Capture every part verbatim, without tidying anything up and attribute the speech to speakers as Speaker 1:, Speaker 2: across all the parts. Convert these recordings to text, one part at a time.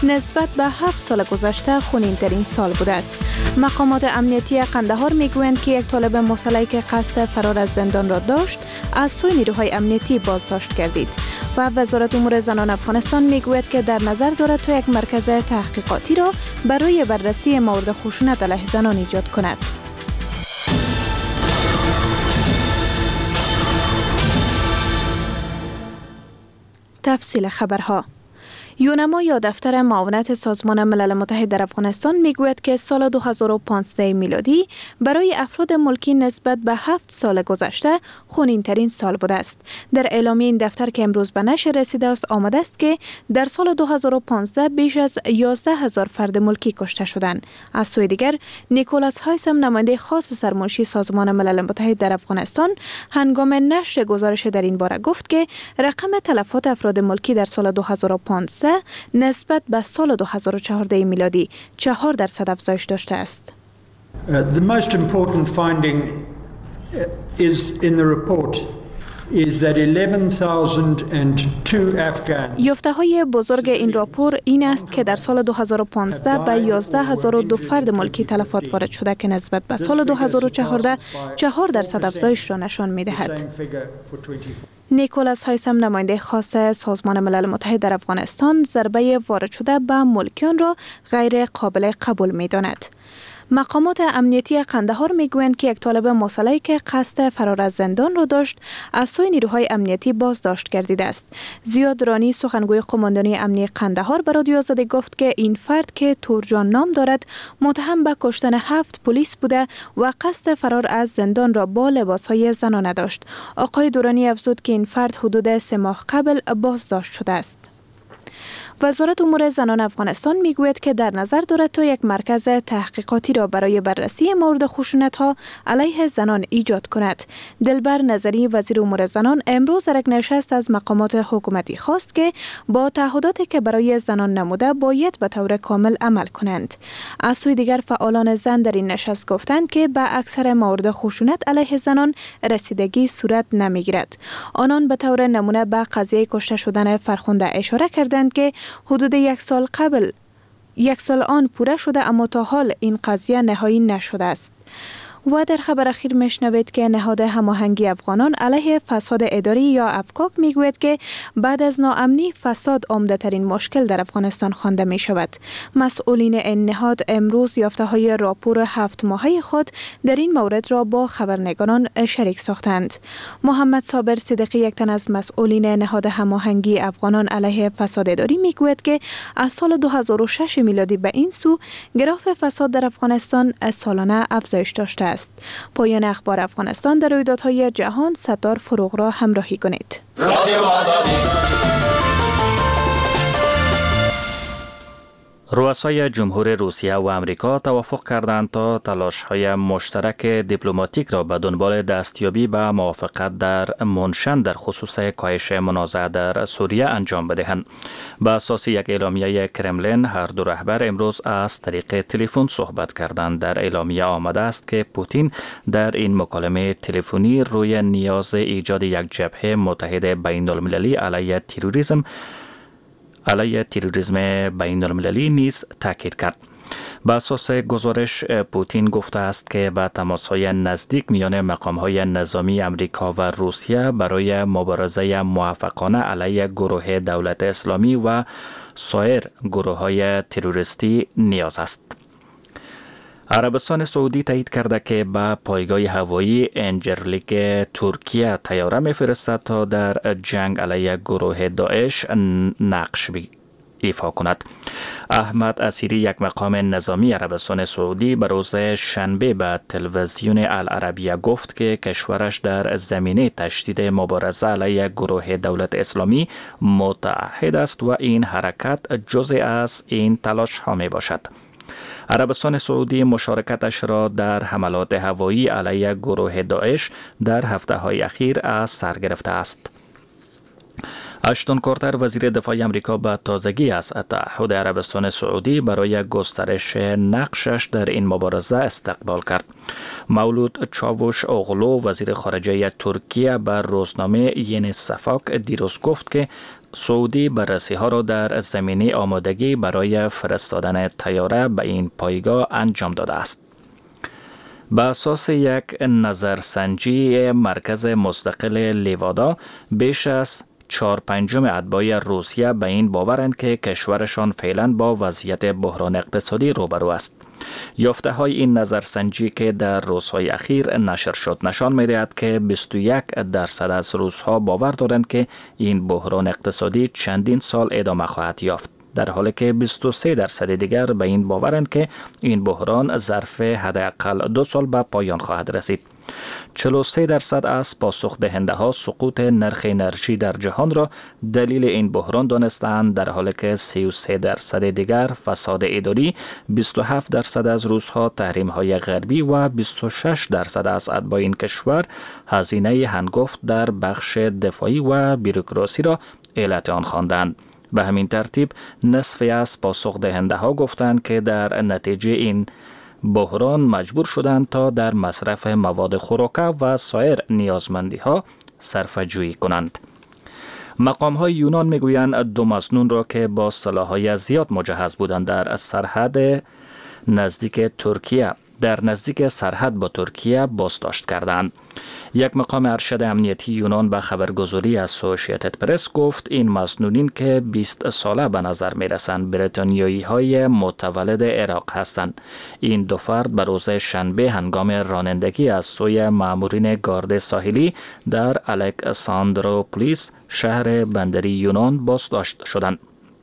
Speaker 1: نسبت به هفت سال گذشته خونین‌ترین سال بوده است. مقامات امنیتی قندهار میگویند که یک طالب مسلحی که قصد فرار از زندان را داشت از سوی نیروهای امنیتی بازداشت گردید و وزارت امور زنان افغانستان میگوید که در نظر دارد تا یک مرکز تحقیقاتی را برای بررسی مورد خشونت علیه زنان ایجاد کند. تفصیل خبرها. یونما یا دفتر معاونت سازمان ملل متحد در افغانستان میگوید که سال دو هزار و پانزده میلادی برای افراد ملکی نسبت به هفت سال گذشته خونین‌ترین سال بوده است. در اعلامیه این دفتر که امروز به نشر رسیده است آمده است که در سال دو هزار و پانزده بیش از یازده هزار فرد ملکی کشته شدند. از سوی دیگر نیکولاس هایسم نماینده خاص سرمنشی سازمان ملل متحد در افغانستان هنگام نشر گزارش در این باره گفت که رقم تلفات افراد ملکی در سال دو هزار و پانزده نسبت به سال دو هزار و چهارده میلادی چهار درصد افزایش داشته است.
Speaker 2: Uh, the most important finding is in the report is that eleven thousand two Afghan
Speaker 1: یافته های بزرگ این راپور این است که در سال دو هزار و پانزده به یازده هزار و دو فرد ملکی تلفات وارد شده که نسبت به سال دو هزار و چهارده چهار درصد افزایش را نشان می‌دهد. نیکولاس هایسم نماینده خاص سازمان ملل متحد در افغانستان ضربه وارد شده به ملکیان را غیر قابل قبول می‌داند. مقامات امنیتی قندهار میگویند که یک طالب مسلحی که قصد فرار از زندان را داشت از سوی نیروهای امنیتی بازداشت گردیده است. زیاد رانی سخنگوی قماندانی امنیتی قندهار به رادیو آزادی گفت که این فرد که تورجان نام دارد متهم به کشتن هفت پلیس بوده و قصد فرار از زندان را با لباسهای زنانه داشت. آقای دورانی افزود که این فرد حدود سه ماه قبل بازداشت شده است. وزارت امور زنان افغانستان میگوید که در نظر دارد تا یک مرکز تحقیقاتی را برای بررسی مورد خشونت‌ها علیه زنان ایجاد کند. دلبر نظری وزیر امور زنان امروز در یک نشست از مقامات حکومتی خواست که با تعهداتی که برای زنان نموده باید به طور کامل عمل کنند. از سوی دیگر فعالان زن در این نشست گفتند که به اکثر مورد خشونت علیه زنان رسیدگی صورت نمیگیرد. آنان به طور نمونه به قضیه کشته شدن فرخنده اشاره کردند که حدود یک سال قبل یک سال آن پوره شده اما تا حال این قضیه نهایی نشده است. و در خبر اخیر میشنوید که نهاد هماهنگی افغانان علیه فساد اداری یا افکاک میگوید که بعد از ناامنی فساد عمده ترین مشکل در افغانستان خوانده می شود. مسئولین این نهاد امروز یافته های راپور هفت ماهه خود در این مورد را با خبرنگاران شریک ساختند. محمد صابر صدیقی یک تن از مسئولین نهاد هماهنگی افغانان علیه فساد اداری میگوید که از سال دو هزار و شش میلادی به این سو گراف فساد در افغانستان سالانه افزایش داشته است. پایان اخبار افغانستان. در رویدادهای جهان ستار فروغ را همراهی کنید.
Speaker 3: رؤسای جمهور روسیه و امریکا توافق کردند تا تلاش‌های مشترک دیپلماتیک را به دنبال دستیابی به موافقت در منشن در خصوص کاهش منازعه در سوریه انجام بدهند. به اساس یک اعلامیه کرملین هر دو رهبر امروز از طریق تلفن صحبت کردند. در اعلامیه آمده است که پوتین در این مکالمه تلفنی روی نیاز ایجاد یک جبهه متحد بین‌المللی علیه تروریسم علیه تروریسم بین المللی نیز تاکید کرد. به اساس گزارش پوتین گفته است که به تماس‌های نزدیک میان مقام‌های نظامی امریکا و روسیه برای مبارزه موفقانه علیه گروه دولت اسلامی و سایر گروه‌های تروریستی نیاز است. عربستان سعودی تایید کرده که به پایگاه هوایی انجرلیک ترکیه طیاره می‌فرستد تا در جنگ علیه گروه داعش نقش ایفا کند. احمد اسیری یک مقام نظامی عربستان سعودی به روز شنبه به تلویزیون العربیه گفت که کشورش در زمینه تشدید مبارزه علیه گروه دولت اسلامی متعهد است و این حرکت جزء از این تلاش ها می باشد. عربستان سعودی مشارکتش را در حملات هوایی علیه گروه داعش در هفته‌های اخیر از سر گرفته است. اشتون کارتر وزیر دفاع آمریکا به تازگی از اتحاد عربستان سعودی برای گسترش نقشش در این مبارزه استقبال کرد. مولود چاوش اوغلو وزیر خارجه ترکیه بر روزنامه یeni Şafak دیروز گفت که سعودی بررسی ها را در زمینه آمادگی برای فرستادن طیاره به این پایگاه انجام داده است. به اساس یک نظرسنجی مرکز مستقل لیوادا، بیش از چهار پنجم اتباع روسیه به این باورند که کشورشان فعلا با وضعیت بحران اقتصادی روبرو است. یافته های این نظرسنجی که در روزهای اخیر نشر شد نشان می‌دهد که بیست و یک درصد از روس‌ها باور دارند که این بحران اقتصادی چندین سال ادامه خواهد یافت، در حالی که بیست و سه درصد دیگر به این باورند که این بحران ظرف حداقل دو سال به پایان خواهد رسید. چهل و سه درصد از پاسخ دهنده ها سقوط نرخ انرژی در جهان را دلیل این بحران دانستند، در حالی که سی و سه درصد دیگر فساد اداری، بیست و هفت درصد از روس‌ها تحریم های غربی و بیست و شش درصد از اتباع این کشور هزینه هنگفت در بخش دفاعی و بوروکراسی را علت آن خواندند. به همین ترتیب نصف از پاسخ دهنده ها گفتند که در نتیجه این بحران مجبور شدند تا در مصرف مواد خوراکه و سایر نیازمندی ها صرفه جویی کنند. مقام های یونان میگویند دو مظنون را که با سلاح‌های زیاد مجهز بودند در سرحد نزدیک ترکیه در نزدیک سرحد با ترکیه بازداشت کردند. یک مقام ارشد امنیتی یونان به خبرگزاری اسوسییتد پرس گفت این مظنونین که بیست ساله به نظر می رسند بریتانیایی های متولد عراق هستند. این دو فرد به روز شنبه هنگام رانندگی از سوی مامورین گارد ساحلی در الکساندروپولیس شهر بندری یونان بازداشت شدند.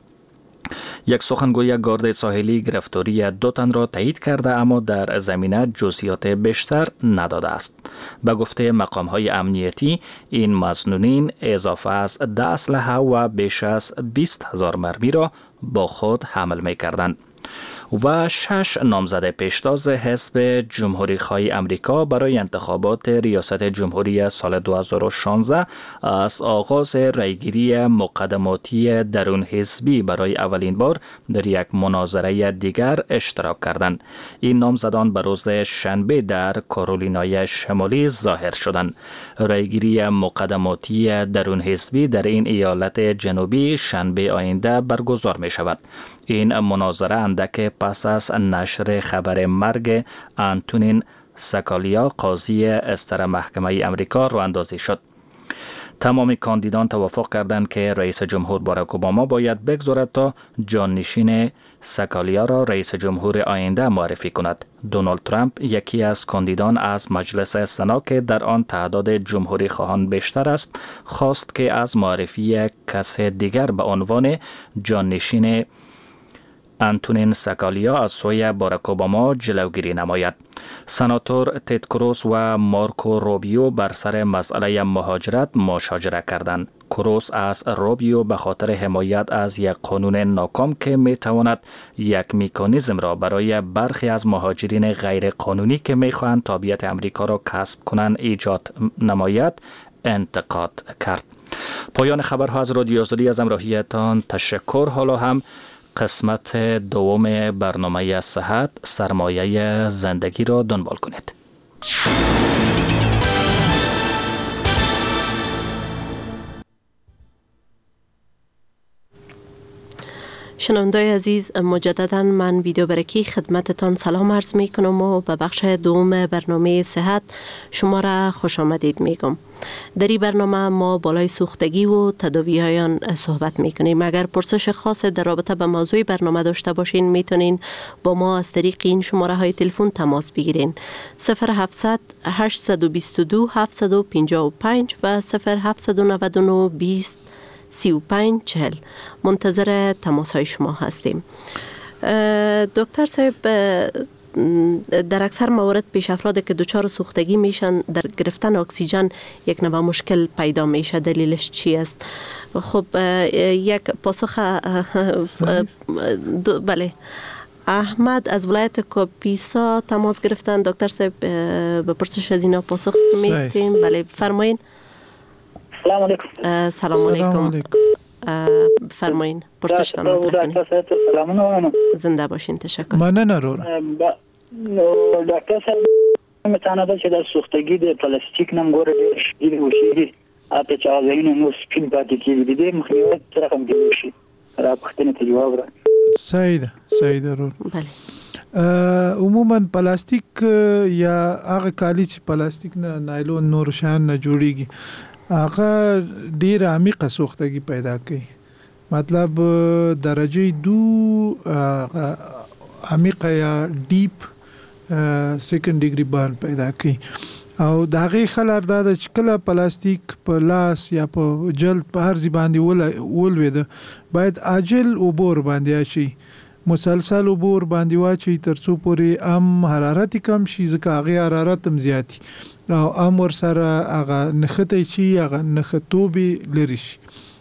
Speaker 3: یک سخنگوی گارد ساحلی گرفتاری دو تن را تایید کرده اما در زمینه جزئیات بیشتر نداده است. به گفته مقام‌های امنیتی این مظنونین اضافه از ده اسلحه و بیش از بیست هزار مرمی را با خود حمل می‌کردند. و شش نامزد پیشتاز حزب جمهوری‌خواه امریکا برای انتخابات ریاست جمهوری سال دو هزار و شانزده از آغاز رایگیری مقدماتی درون حزبی برای اولین بار در یک مناظره دیگر اشتراک کردند. این نامزدان به روز شنبه در کارولینای شمالی ظاهر شدند. رایگیری مقدماتی درون حزبی در این ایالت جنوبی شنبه آینده برگزار می شود. این مناظره اندک پس از نشر خبر مرگ آنتونین سکالیا قاضی استر محکمه امریکا راه اندازی شد. تمام کاندیدان توافق کردند که رئیس جمهور باراک اوباما باید بگذارد تا جانشین سکالیا را رئیس جمهور آینده معرفی کند. دونالد ترامپ یکی از کاندیدان از مجلس سنا که در آن تعداد جمهوری خواهان بیشتر است خواست که از معرفی کس دیگر به عنوان جانشین آنتونین سکالیا از سوی باراک اوباما جلوگیری نماید. سناتور تد کروز و مارکو روبیو بر سر مسئله مهاجرت مشاجره کردند. کروز از روبیو به خاطر حمایت از یک قانون ناکام که می تواند یک مکانیزم را برای برخی از مهاجرین غیر قانونی که می خواهند تابعیت امریکا را کسب کنند ایجاد نماید انتقاد کرد. پایان خبرها از رادیو آزادی، از همراهیتان تشکر. حالا هم قسمت دوم برنامه صحت سرمایه زندگی را دنبال کنید.
Speaker 4: شنوندای عزیز، مجددا من ویدیو برکی خدمتتان سلام عرض می کنم و به بخش دوم برنامه صحت شما را خوش آمدید می گم. در این برنامه ما بالای سوختگی و تداوی هایان صحبت می کنیم. اگر پرسش خاص در رابطه به موضوع برنامه داشته باشین میتونین با ما از طریق این شماره های تلفن تماس بگیرین: صفر هفتصد هشتصد و بیست و دو هفتصد و پنجاه و پنج و صفر هفتصد و نود و نه بیست سی و پنج چهل. منتظر تماس های شما هستیم. دکتر صاحب، در اکثر موارد پیش افرادی که دچار سوختگی میشن در گرفتن اکسیژن یک نوع مشکل پیدا میشه. دلیلش چی است؟ خب یک پاسخ بله احمد از ولایت کاپیسا تماس گرفتن. دکتر صاحب به پرسش از اینا پاسخ میتین؟ بله فرمایین.
Speaker 5: سلام علیکم.
Speaker 4: سلام علیکم. فرمایین پرسشتان مطرح
Speaker 5: کنید. سلامونه.
Speaker 4: زنده باشین. تشکر.
Speaker 6: مننه رور.
Speaker 5: دکتر صاحب متعنده چې د سوختگی د پلاستیک نم ګوره ډېر شدید وشي اته چې اوازونه نو سپین پاتې کیږي د مخنیوي سره هم کیږي شي را پښتنه ته جواب را
Speaker 6: صحیح ده صحیح ده رور.
Speaker 4: بله
Speaker 6: عموما پلاستیک یا هغه کالی چې پلاستیک نه نایلون نور شان نه جوړیږي هغه ډیر عمیقه سوختگی پیدا کوي. مطلب درجه دو عمیقه یا ډیپ سیکنډ ډیګري بارن پیدا کوي او دا غي خلار دا چې کله پلاستیک په لاس یا په جلد په هر ځای باندې ولوي باید عاجل عبور باندې شي مسلسل عبور باندې واچي ترڅو پورې ام حرارت کم شي ځکه هغه حرارت هم زیاتی او ام ور سره هغه نخته شي هغه نختوبي لري شي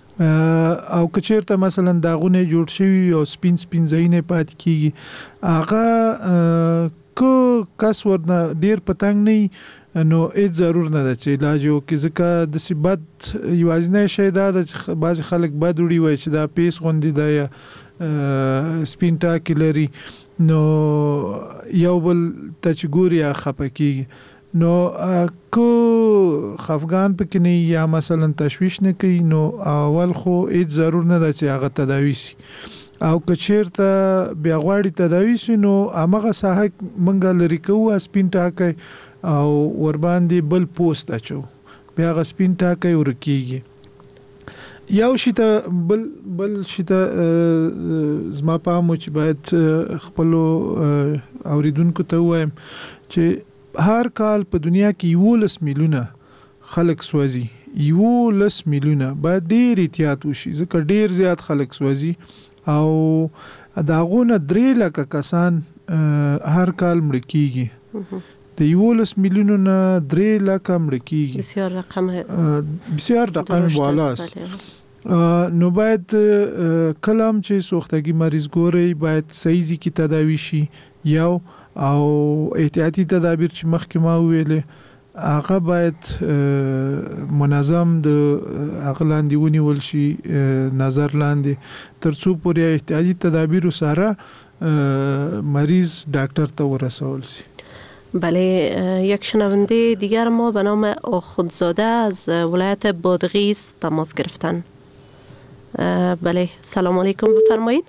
Speaker 6: او کچیرته مثلا داغونه جوړ شوی او سپین سپین زینه پات کیږي هغه کو کس ورنه ډیر پتنګ نه نو هیڅ ضرور نه ده چې علاج وکړي ځکه د سبد یوازینی شی دا د بعض خلک بد وړي وای چې دا پیس غوندي دا یا سپین ټاکی لري نو یو بل تچګوري خپکیږي نو کو خفغان پکې نه یا مثلا تشویش نه کوي نو اول خو هیڅ ضرور نه ده چې هغه تداوی شي او کچیرته بیا غواړي تداوی شي نو هغه ساحه منګه لري کوه سپین ټاکی او ور باندې بل پوسټ اچو بیا غ سپین ټاکی ورکیږي یو شي ته بل بل شي ته زما پام چې باید خپل اوریدونکو ته وایم چې هر کال په دنیا کې یولس میلیونه خلک سوځي یولس میلیونه باید ډیر احتیاط وشي ځکه ډیر زیات خلک سوځي او داغونه درې لکه کسان هر کال مړ کیږي د یولس میلیونو نه درې لکه مړ کیږي
Speaker 4: بسیار رقم
Speaker 6: بسیار رقم بالاست نو باید کلام چې سوختگی مریض ګوري باید صحیح ځای کې تداوی شي یو او احتیاطي تدابیر چې مخکې ما ویلې هغه باید منظم د اغلاندې ونیول شي نظر لاندې ترڅو پورې احتیاطي تدابیر سره مریض ډاکټر ته ورسول شي.
Speaker 4: بله یک شنونده دیگر ما به نام آخوندزاده از ولایت بادغیس تماس گرفتن. بله سلام علیکم بفرمایید.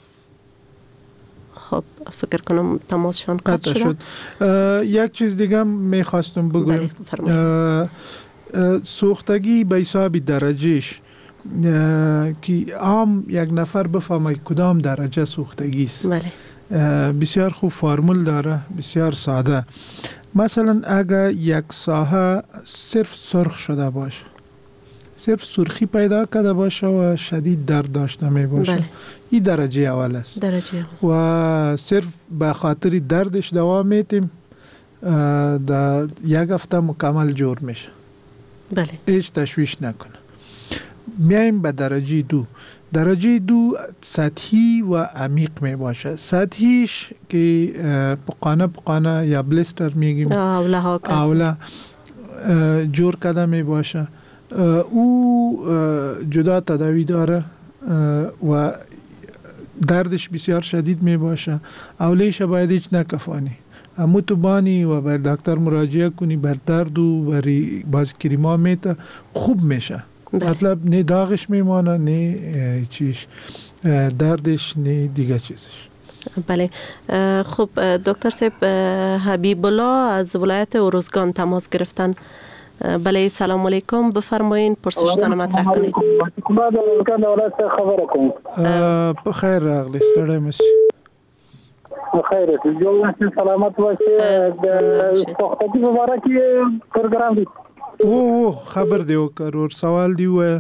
Speaker 4: خب فکر کنم تماسشان قطع شد.
Speaker 6: یک چیز دیگه میخواستم بگویم سوختگی به حساب درجهش که عام یک نفر بفهمه کدام درجه سوختگی است.
Speaker 4: بله
Speaker 6: بسیار خوب فرمول داره بسیار ساده. مثلا اگر یک ساحه صرف سرخ شده باشه صرف سرخی پیدا کرده باشه و شدید درد داشته می باشه
Speaker 4: بله.
Speaker 6: این درجه اول است
Speaker 4: درجه
Speaker 6: و صرف به خاطر دردش دوا میتیم در یک هفته مکمل جور میشه.
Speaker 4: بله
Speaker 6: هیچ تشویش نکنه. میایم به درجه دو. درجه دو سطحی و عمیق می باشه. سطحیش که پقانه پقانه یا بلیستر میگیم
Speaker 4: اوله ها
Speaker 6: اوله جور کرده می باشه او جدا تداوی داره و دردش بسیار شدید می باشه. اولیش باید هیچ نکفانی امو تو بانی و بر دکتر مراجعه کنی بر درد و بر باز کریما میته خوب میشه. مطلب نه داغش میمانه نه چیش دردش نه دیگه چیزش.
Speaker 4: بله خب دکتر صاحب حبیب الله از ولایت اروزگان تماس گرفتن. بله سلام علیکم بفرمایین پرسشتان مطرح کنید.
Speaker 5: ما د اروزگان ولایت خبره کوم.
Speaker 6: په خیر راغلی ستړی مشي.
Speaker 5: خیر دې جو سلامت واشه د سوختگی مبارکي پروګرام دی.
Speaker 6: او او خبر دی وکړ ور سوال دی و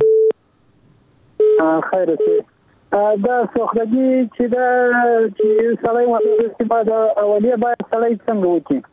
Speaker 5: خیر دې دا سوختگی چې دا چې سړی وایي چې بعد اولیه باید سړی څنګه وکړي.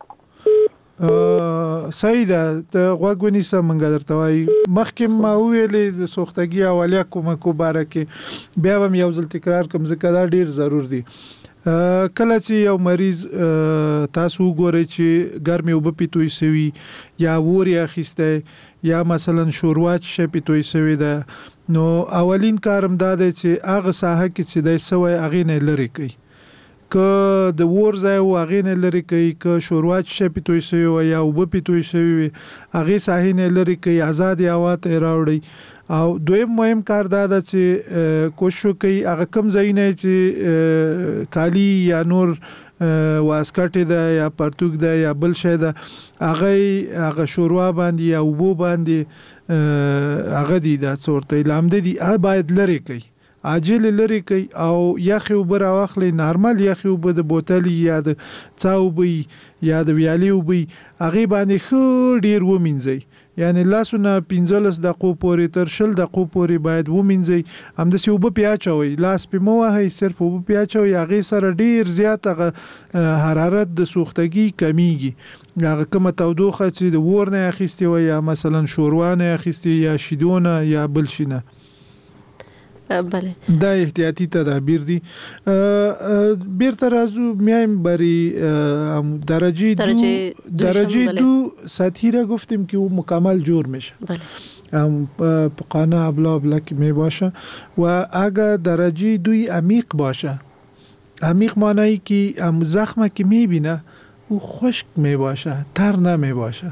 Speaker 6: صحیح ده د غوګونی سم منګه درته وای مخکې ما ویلې د سوختگی اولیه کومه کو باره کې بیا هم یو ځل تکرار کوم ځکه دا ډیر ضرور دی. کله چې یو مریض تاسو وګورئ چې ګرمي وب پیتوي سوي یا ووري اخیسته یا مثلا شوروا چې پیتوي سوي ده نو اولین کارم دا دی چې هغه ساحه کې چې د سوي اغه نه لري کوي که د ور ځای او اغه نه لري کوي که شوروا چې پټوي شوی یا وب پټوي شوی اغه ساحه نه لري کوي آزاد هوا ته راوړي او دویم مهم کار دا ده چې کوشش کوي هغه کم ځای نه چې کالی یا نور واسکټ ده یا پرتوګ ده یا بل شی ده هغه هغه شوروا باندې یا وبو باندې هغه دي دا څورته لامده دي هغه باید لري کوي عاجل لري کوي او یخي وبر واخلي نارمل یخي وب د بوتل یا د چاوبي یا د ویالي وبي هغه باندې خو ډیر ومنځي یعنی لاسونه پنځلس دقیقو پورې تر شل دقیقو پورې باید ومنځي هم د سیوب پیاچوي لاس په مو هي صرف وب پیاچوي هغه سره ډیر زیات حرارت د سوختګي کمیږي هغه کومه تودوخه چې د ورنه اخیستي وي یا مثلا شوروانه اخیستي یا شیدونه یا بل شینه
Speaker 4: بله
Speaker 6: دا احتیاطی تدابیر دي بیرته راځو میایم بری درجه دو درجه دو سطحی را گفتیم که او مکمل جور میشه
Speaker 4: بله
Speaker 6: قانع ابلا ابلا که می باشه و اگر درجه دوی عمیق باشه عمیق معنی که ام زخمه که می بینه او خشک می باشه تر نمی باشه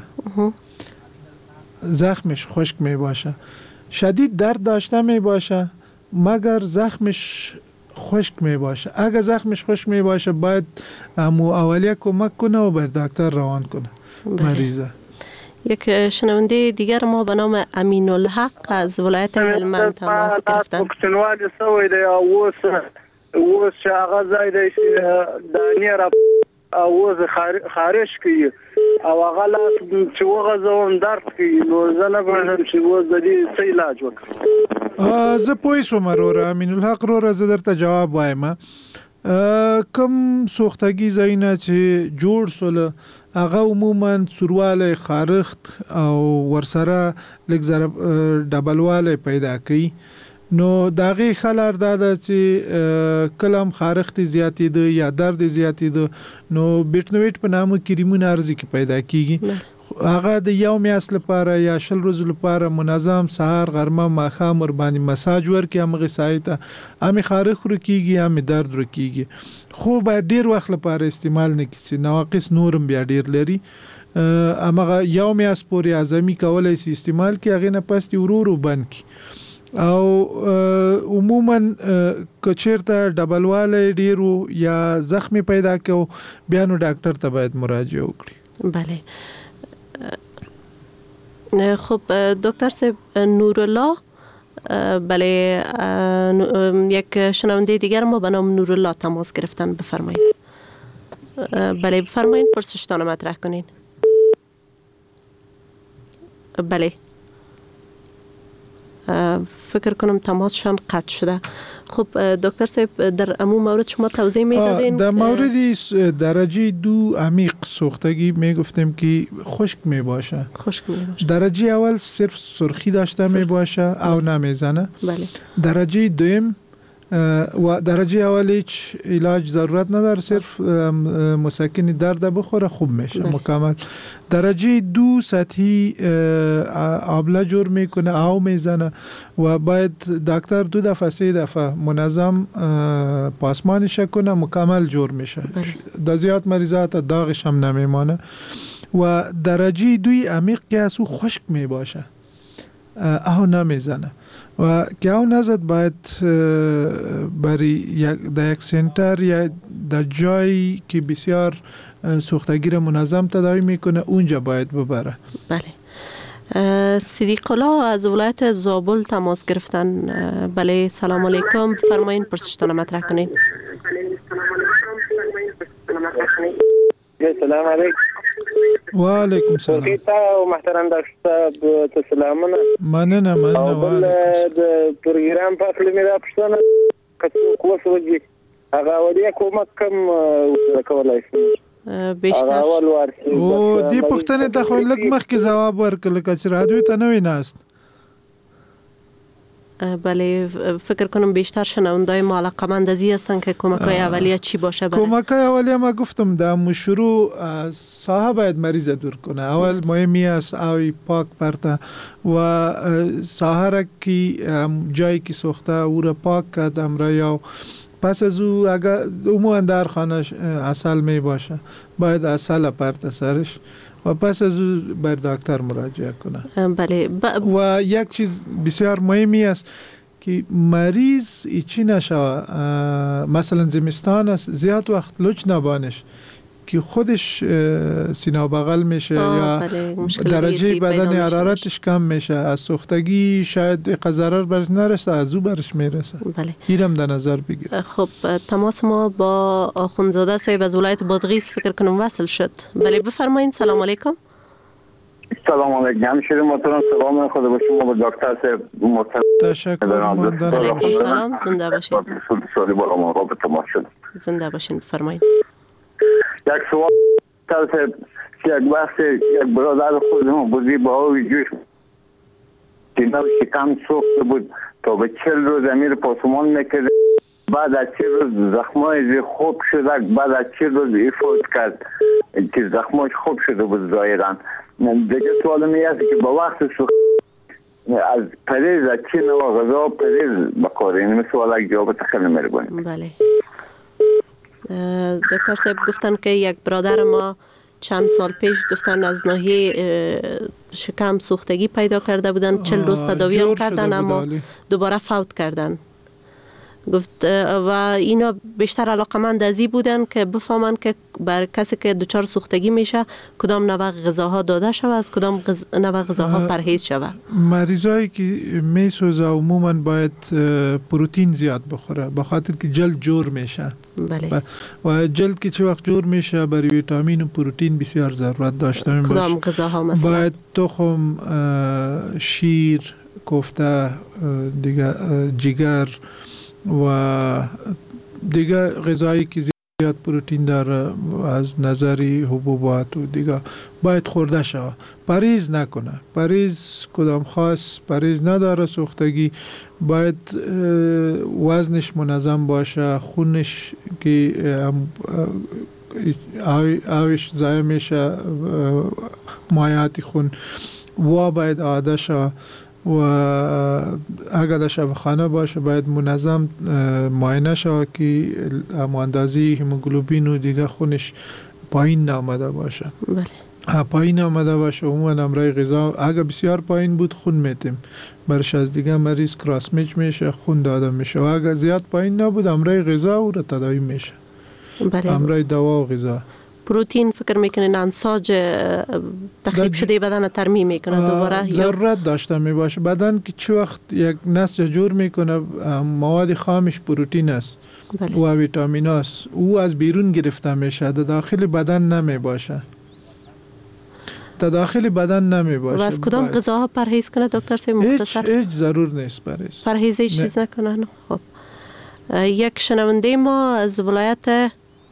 Speaker 6: زخمش خشک می باشه شدید درد داشته می باشه مگر زخمش خشک می باشه اگر زخمش خشک می باشه باید امو اولیه کمک کنه و بر دکتر روان کنه مریضه.
Speaker 4: یک شنونده دیگر ما به نام امین الحق از ولایت هلمند تماس گرفتن.
Speaker 7: پښتونوال سوی دی اوس اوس هغه ځای دی دانیه را اوس خارج کی او هغه لاس چې وغځوم درد کی نو زه نه غواړم چې اوس د دې څه علاج وکړم.
Speaker 6: زه پوه شوم وروره امین الحق وروره زه درته جواب وایم. کم سوختګي ځایونه چې جوړ سول هغه عموما سورواله خارخت او ورسره لږ زره ډبلواله پیدا کوي نو داغه خلار داده چې کلم خارخت زیاتی ده یا درد زیاتی ده نو بیټنویټ په نامه کریمونه ارزي کې پیدا کیږي هغه د یو میاس لپاره یا شل ورځې لپاره منظم سهار غرمه ماښام ور باندې مساج ورکي هغه سایته امي خارخ رکیږي امي درد رکیږي خو باید ډیر وخت لپاره استعمال نه کیږي نواقص نورم بیا ډیر لري امغه یو میاس پورې اعظمي کولای شي استعمال کی هغه نه پستي ورورو بند کی او عموما کچیرته ډبلواله ډیرو یا زخمی پیدا کو بیا نو ډاکټر ته باید مراجعه وکړي.
Speaker 4: بله خب دکتر صاحب نورالله بله یک شنونده دیگر ما به نام نورالله تماس گرفتن بفرمایید. بله بفرمایید پرسشتان مطرح کنین. بله فکر کنم تماسشان قطع شده. خب دکتر صاحب در امو مورد شما توضیح میدادین
Speaker 6: در مورد درجه دو عمیق سوختگی میگفتیم که خشک میباشه
Speaker 4: خشک میباشه
Speaker 6: درجه اول صرف سرخی داشته میباشه او نمیزنه.
Speaker 4: بله
Speaker 6: درجه دوم و درجه اول هیچ علاج ضرورت نداره صرف مسکن درد بخوره خوب میشه بله. مکمل. درجه دو سطحی آبله جور میکنه او میزنه و باید دکتر دو دفعه سه دفعه منظم پاسمانش کنه مکمل جور میشه بله. زیاد مریضات داغش هم نمیمانه. و درجه دوی عمیق که از او خشک میباشه او نمیزنه و که او نزد باید برای در یک سنتر یا در جایی که بسیار سوختگی را منظم تداوی میکنه اونجا باید ببره.
Speaker 4: بله صدیق الله از ولایت زابل تماس گرفتن. بله سلام علیکم فرمایین پرسشتان مطرح کنین.
Speaker 7: سلام علیکم.
Speaker 6: و علیکم سلام.
Speaker 7: خیلی محترم دکتر تسلامونه.
Speaker 6: مننه مننه و علیکم.
Speaker 7: د پروګرام په خپل مې را پښتنه کڅو کوس وږي هغه ولیا کوم کم کولای شي
Speaker 4: بیشتر
Speaker 6: او دی پښتنه ته خو لږ مخکې جواب ورکړل چې رادیو ته نه ویناست
Speaker 4: بله فکر کنم بیشتر شنوندای ما علاقه‌مند ازی هستن که کمک‌های اولیه چی باشه. بله
Speaker 6: کمک‌های اولیه ما گفتم در شروع ساحه باید مریض دور کنه. اول مهمی است آبی پاک پرته و ساحه را که جایی که سوخته او را پاک کرد امرا یا پس از او اگر عموما در خانه عسل می باشه باید عسل پرته سرش و پس از او بر دکتر مراجعه کنه.
Speaker 4: بله ب...
Speaker 6: و یک چیز بسیار مهمی است که مریض ایچی نشوه، مثلا زمستان است زیاد وقت لج نبانش که خودش سینه بغل میشه یا درجه بدن حرارتش کم میشه، از سوختگی شاید ضرر برش نرسه از او برش میرسه.
Speaker 4: بله
Speaker 6: اینم در نظر بگیر.
Speaker 4: خب تماس ما با آخوندزاده صاحب از ولایت بادغیس فکر کنم وصل شد. بله بفرمایید. سلام علیکم.
Speaker 8: سلام علیکم. همشیره محترم سلام خدا با شما با دکتر صاحب محترم.
Speaker 6: تشکر مندان.
Speaker 4: علیکم سلام. زنده باشین.
Speaker 8: سوالی با ما با تماس شد.
Speaker 4: زنده باشین. بفرمایید.
Speaker 8: یک سوال صاحب یک بحث یک برادر خودم بودی با هایی جوش دینا شکم سوخته بود تا به چل روز امیر پاسمان میکرد، بعد از چل روز زخمای خوب شده، بعد از چل روز ایفوت کرد که زخماش خوب شده بود ظاهرا. دیگه سوال می است که با وقت سوخت از پریز از چی نوع غذا پریز بکاره، این سوال یک جواب خیلی مهربانی.
Speaker 4: بله دکتر صاحب گفتن که یک برادر ما چند سال پیش گفتن از ناحیه شکم سوختگی پیدا کرده بودن، چل روز تداوی هم کردن اما دوباره فوت کردن. گفت و اینا بیشتر علاقمند ازی بودن که بفهمن که بر کسی که دچار سوختگی میشه کدام نوع غذاها داده شود، از کدام غذ... نوع غذاها پرهیز شود.
Speaker 6: مریضایی که میسوزه عموما باید پروتئین زیاد بخوره به خاطر که جلد جور میشه.
Speaker 4: بله.
Speaker 6: و جلد که چه وقت جور میشه برای ویتامین و پروتئین بسیار ضرورت داشته باشه.
Speaker 4: کدام غذاها مثلا؟
Speaker 6: باید تخم، شیر، کوفته، دیگه جگر و دیگه غذایی که زیاد پروتئین داره از نظری حبوبات و دیگه باید خورده شود. پرهیز نکنه. پرهیز کدام خاص پرهیز نداره. سوختگی باید وزنش منظم باشه، خونش که آوش ضایع میشه، مایعات خون و باید عاده شود. و اگر در شبخانه باشه باید منظم معاینه شود که اندازه هموگلوبین و دیگه خونش پایین نامده باشه.
Speaker 4: بله.
Speaker 6: پایین آمده باشه عموما امرای غذا اگر بسیار پایین بود خون میتیم برش از دیگه مریض کراسمیچ میشه، خون داده میشه. و اگر زیاد پایین نبود امرای غذا او را تداوی میشه.
Speaker 4: بله.
Speaker 6: امرای دوا و غذا.
Speaker 4: پروتئین فکر میکنین انساج تخریب شده بدن ترمیم میکنه دوباره؟
Speaker 6: ضرورت داشته میباشه. بدن که چه وقت یک نسج جور میکنه مواد خامش پروتئین است.
Speaker 4: بله.
Speaker 6: و ویتامین است. او از بیرون گرفته میشه، در داخل بدن نمیباشه. در داخل بدن نمیباشه.
Speaker 4: و از کدام غذاها پرهیز کنه دکتر صاحب مختصر؟
Speaker 6: هیچ هیچ ضرور نیست پرهیز.
Speaker 4: پرهیز هیچ چیز نکنه. خب یک شنونده ما از ولایت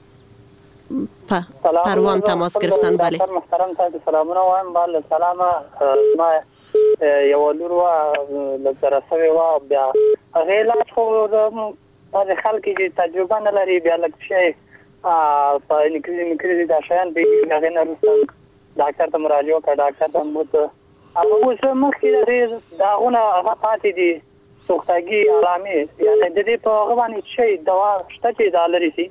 Speaker 4: پ... پروان تماس گرفتن. بله
Speaker 5: محترم تاسو سلامونه وایم. بله سلام. ما یو لور و لدرسه و بیا غیلات خو بعض خلک چې تجربه نه لري بیا لکه شي په نکري نکري دا شیان به هغه نه رسول ډاکټر ته مراجعه وکړه. ډاکټر ته مو ته هغه اوس مخکې د داغونه هغه پاتې دي سوختگی علامه، یعنی د دې په هغه باندې شي دوا شته چې دا لري سي.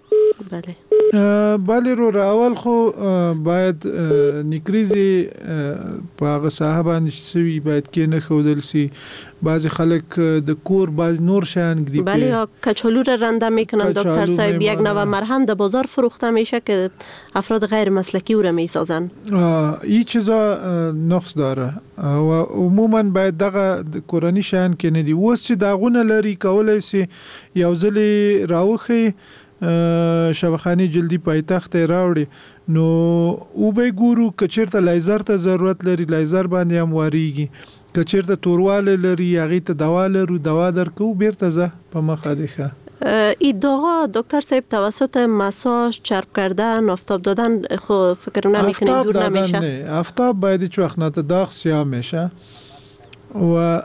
Speaker 6: بله بله رو اول خو باید نکریزی په هغه ساحه باندې سوي باید کې نه خودل سي. بعضی خلک د کور بعض نور شان گدی.
Speaker 4: بله یا کچالو را رنده میکنن دکتر صاحب، یک نوع مرهم در بازار فروخته میشه که افراد غیر مسلکی او را میسازن.
Speaker 6: این چیزا نقص داره و عموما باید دغه کورانی شان کې نه دی. اوس چې داغونه لري کولای سي یو ځل راوخی شبخانی جلدی پایتخت راوړي نو او به ګورو کچیرته لیزر ته ضرورت لري لیزر باندې هم واریږي، کچیرته تورواله لري هغه ته دوا لرو دوا درکو بیرته زه په مخه دیخه.
Speaker 4: این داغا دکتر صاحب توسط مساج چرب کردن آفتاب دادن خو فکر نمیکنین دور نمیشه؟
Speaker 6: نه آفتاب باید هیچ وقت نه داغ سیاه میشه و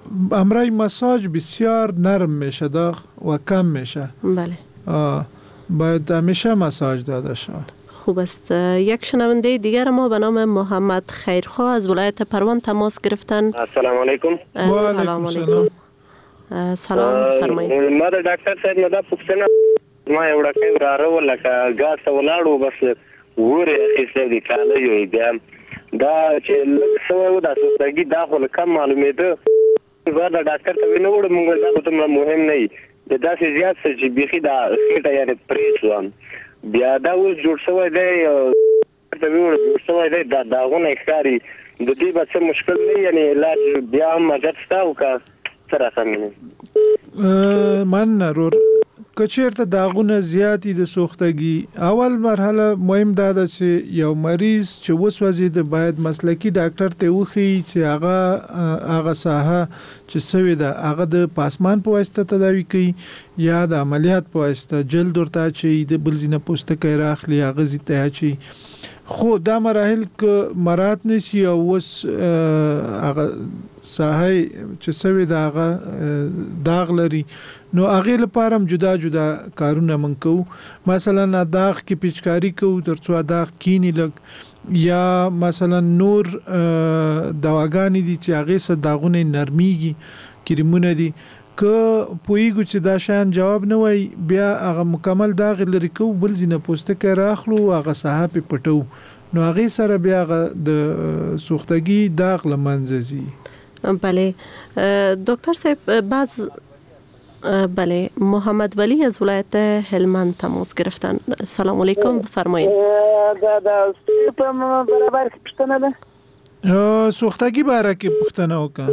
Speaker 6: امرای مساج بسیار نرم میشه داغ و کم میشه.
Speaker 4: بله.
Speaker 6: باید همیشه مساج داده شود.
Speaker 4: خوب است. یک شنونده دیگر ما به نام محمد خیرخواه از ولایت پروان تماس گرفتن.
Speaker 9: السلام علیکم.
Speaker 4: سلام علیکم. سلام فرمایید.
Speaker 9: ما د ډاکټر صاحب نه د پوښتنه ما یو ډاکټر راو لکه ګاز ته ولاړو بس وره اخیسته دي کاله یو بیا دا چې څو د سوستګي دا خو کم معلومېده زه د ډاکټر ته نه وړم موږ دا ته مهم نه دی دا چې زیات چې بيخي دا سکټه یعنی پریسوان بیا دا اوس جوړ شوی دی ته ویل جوړ شوی دی دا داغونه ښکاری د دې به څه مشکل نه یعنی علاج بیا هم مدد تاو کا سره سمینه
Speaker 6: من نرور کچیرته داغونه زیاتی د سوختګي اول مرحله مهم دا ده چې یو مریض چې وسوځي د باید مسلکی ډاکټر ته وخی چې هغه هغه ساحه چې سوي ده هغه د پاسمان په واسطه تداوی کوي یا د عملیات په واسطه جلد ورته چې د بلزینه پوستکی راخلی هغه زیته چی خو دا مراحل ک مراد نسی او وس هغه ساحه چې سوي ده هغه داغ لري نو هغه لپاره هم جدا جدا کارونه من کو مثلا داغ کې پیچکاری کو ترڅو داغ کینی لګ یا مثلا نور دواګانی دي چې هغه سره داغونه نرمیږي کریمونه دي که پویګو چې دا شان جواب نه وای بیا هغه مکمل داغ لري کو بل زینه پوستکه راخلو هغه صحه په پټو نو هغه سره بیا د سوختګي داغ لمنځي.
Speaker 4: بله دکتر صاحب بعض بله محمد ولی از ولایت هلمند تماس گرفتن. سلام علیکم بفرمایید.
Speaker 10: دا دا په برابر کې پښتنه ده
Speaker 6: سوختګي باره کې پښتنه وکړه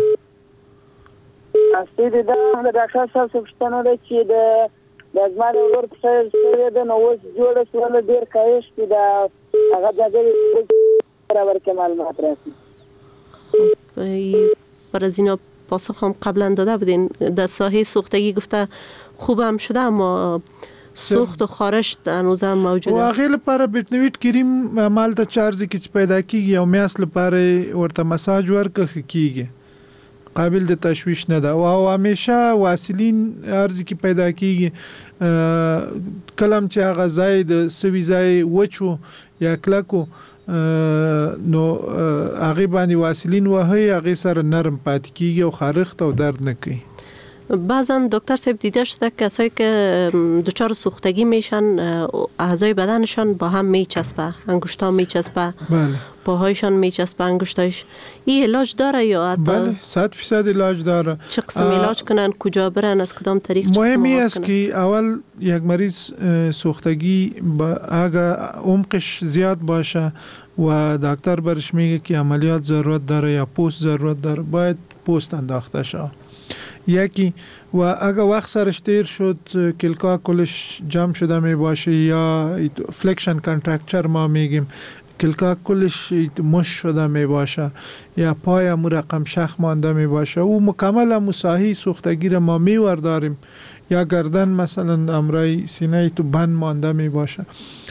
Speaker 10: اصلي دا د ډاکټر صاحب پښتنه ده چې د د ځمانه ورته څه ده نو اوس جوړ شول ډیر کایش چې دا هغه د برابر کې معلومات راځي
Speaker 4: پر از اینا پاسخ هم قبلا داده بودین در ساحه سوختگی گفته خوب هم شده اما سوخت و خارش هنوز هم موجود است.
Speaker 6: و هغه لپاره بیټنویټ کریم مال ته چارج کی پیدا کیږي او میاس لپاره ورته مساج ورکه کیږي قابل د تشویش نه ده او همیشه واسلین ارزي کی پیدا کیږي کلم چې هغه ځای د سوي ځای وچو یا کلکو نو هغه باندې واسلین وهي هغه سره نرم پات کیږي او خارخت او درد نه کوي.
Speaker 4: بعضا دکتر صاحب دیده شده کسایی که دچار سوختگی میشن اعضای بدنشان با هم میچسبه انگشتا میچسبه
Speaker 6: بله
Speaker 4: پاهایشان میچسبه انگشتایش این علاج داره یا حتی
Speaker 6: بله صد فیصد علاج داره
Speaker 4: چه قسم علاج کنن کجا برن از کدام طریق چه
Speaker 6: مهمی است که اول یک مریض سوختگی با اگه عمقش زیاد باشه و دکتر برش میگه که عملیات ضرورت داره یا پوست ضرورت داره باید پوست انداخته شه یکی و اگه وقت سرش دیر شد کلکا کلش جمع شده می باشه یا فلکشن کانترکچر ما میگیم کلکا کلش مش شده می باشه یا پای مو رقم شخ مانده می باشه او مکمل مساحی سوختگی را ما میور داریم یا گردن مثلا امرای سینه تو بند مانده می باشه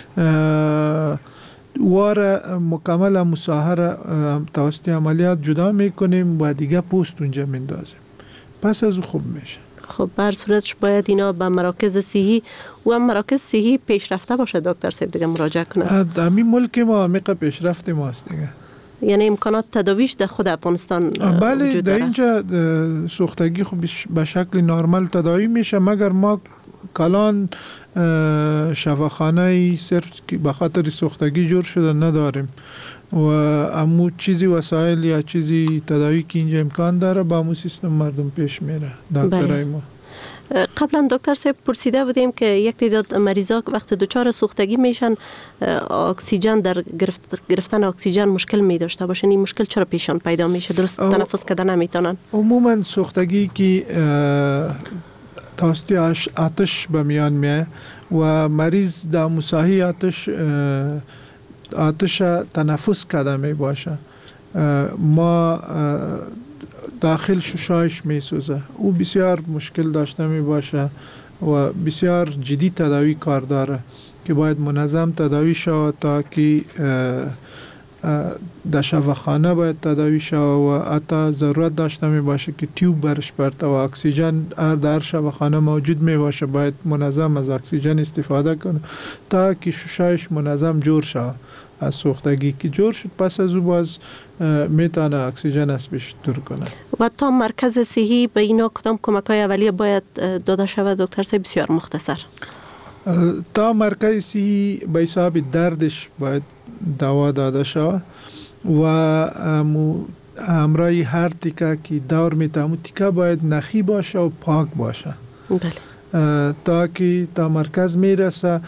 Speaker 6: واره مکمل مساحه را توسط عملیات جدا میکنیم و دیگه پوست اونجا میندازیم پس از خوب میشه.
Speaker 4: خب بر صورتش باید اینا به مراکز صحی و مراکز صحی پیشرفته باشه دکتر صاحب دیگه مراجعه کنه.
Speaker 6: دمی ملک ما عمیق پیشرفته ماست دیگه.
Speaker 4: یعنی امکانات تداویش در خود افغانستان وجود داره.
Speaker 6: بله در اینجا سوختگی خب به شکل نرمال تداوی میشه مگر ما کلان شفاخانه صرف به خاطر سوختگی جور شده نداریم و امو چیزی وسایل یا چیزی تداوی که اینجا امکان داره با امو سیستم مردم پیش میره دکترای ما.
Speaker 4: قبلا دکتر صاحب پرسیده بودیم که یک تعداد مریضا وقت دچار سوختگی میشن اکسیژن در گرفت گرفتن اکسیژن مشکل می داشته باشن این مشکل چرا پیشان پیدا میشه درست تنفس کردن نمیتونن
Speaker 6: عموما سوختگی که توسط آتش به میان میه و مریض در مساحی آتش آتش تنفس کرده می باشه ما داخل ششایش می سوزه او بسیار مشکل داشته می باشه و بسیار جدی تداوی کار داره که باید منظم تداوی شود تا که در شفاخانه باید تداوی شود و حتی ضرورت داشته می باشه که تیوب برش برده و اکسیژن در شفاخانه موجود می باشه، باید منظم از اکسیژن استفاده کنه تا که ششایش منظم جور شود. از سوختگی که جور شد پس از او باز میتونه اکسیژن از پیش دور کنه.
Speaker 4: و تا مرکز صحی به اینا کدام کمک های اولیه باید داده شود دکتر صاحب؟ بسیار مختصر.
Speaker 6: تا مرکز صحی به حساب دردش باید دوا داده شود و همراه هر تیکه که دور میته همون تیکه باید نخی باشه و پاک باشه. بله. تا که تا مرکز میرسه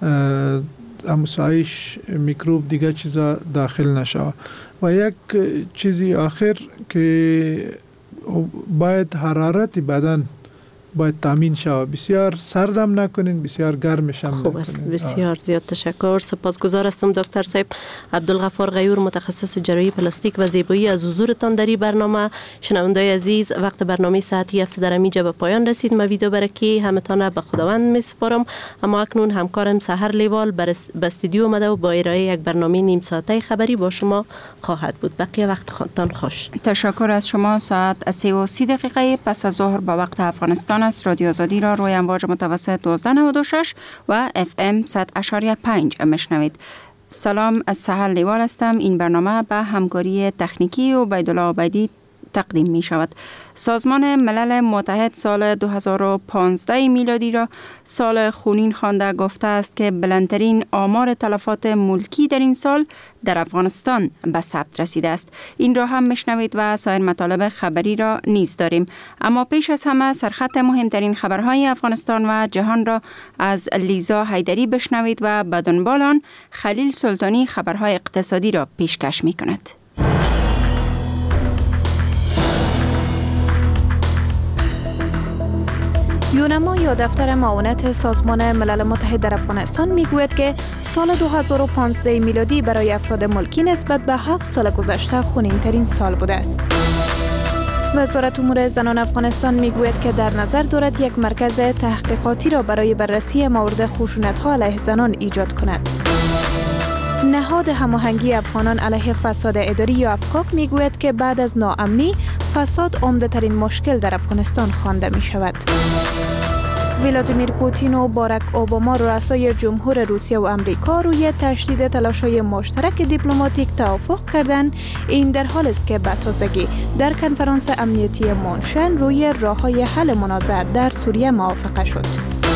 Speaker 6: امسایش میکروب دیگه چیزا داخل نشه. و یک چیزی آخر که باید حرارت بدن باید تامین شود، بسیار سردم نکنین، بسیار گرمش هم نکنین.
Speaker 4: خوب است، بسیار زیاد تشکر. سپاسگزار هستم دکتر صاحب. عبدالغفار غیور، متخصص جراحی پلاستیک و زیبایی، از حضورتان در این برنامه. شنوندای عزیز، وقت برنامه ساعتی هفته در اینجا به پایان رسید. ما ویدیو برکی همتان به خداوند میسپارم. اما اکنون همکارم سحر لیوال به استودیو اومده و با ارائه یک برنامه نیم ساعته خبری با شما خواهد بود. بقیه وقت خودتان خوش.
Speaker 11: تشکر از شما. ساعت سه و سی دقیقه پس از ظهر با وقت افغانستان است. رادیو آزادی را روی امواج متوسط دوازده نود و شش و اف ام صد و پنج مشنوید. سلام، از سحر لیوال هستم. این برنامه به همکاری تکنیکی و عبیدالله عبیدی تقدیم می شود. سازمان ملل متحد سال دو هزار و پانزده میلادی را سال خونین خوانده، گفته است که بلندترین آمار تلفات ملکی در این سال در افغانستان به ثبت رسیده است. این را هم میشنوید و سایر مطالب خبری را نیز داریم. اما پیش از همه سرخط مهمترین خبرهای افغانستان و جهان را از لیزا حیدری بشنوید و به دنبال آن خلیل سلطانی خبرهای اقتصادی را پیشکش می کند.
Speaker 1: یونما یا دفتر معاونت سازمان ملل متحد در افغانستان میگوید که سال دو هزار و پانزده میلادی برای افراد ملکی نسبت به هفت سال گذشته خونین ترین سال بوده است. وزارت امور زنان افغانستان میگوید که در نظر دارد یک مرکز تحقیقاتی را برای بررسی موارد خشونت‌ها علیه زنان ایجاد کند. نهاد هماهنگی افغانان علیه فساد اداری یا افکاک میگوید که بعد از ناامنی فساد عمده ترین مشکل در افغانستان خوانده می شود. ولادیمیر پوتین و باراک اوباما رؤسای جمهور روسیه و امریکا روی تشدید تلاش‌های مشترک دیپلماتیک توافق کردند. این در حال است که به تازگی در کنفرانس امنیتی مونشن روی راه‌های حل منازعه در سوریه موافقه شد.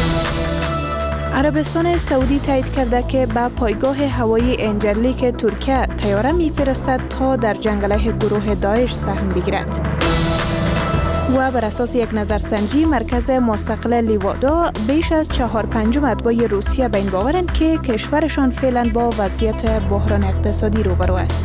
Speaker 1: عربستان سعودی تایید کرده که به پایگاه هوایی انجرلیک ترکیه طیاره می‌فرستد تا در جنگ علیه گروه داعش سهم بگیرد. و بر اساس یک نظرسنجی مرکز مستقل لیوادا بیش از چهار پنجم اتباع روسیه به این باورند که کشورشان فعلا با وضعیت بحران اقتصادی روبرو است.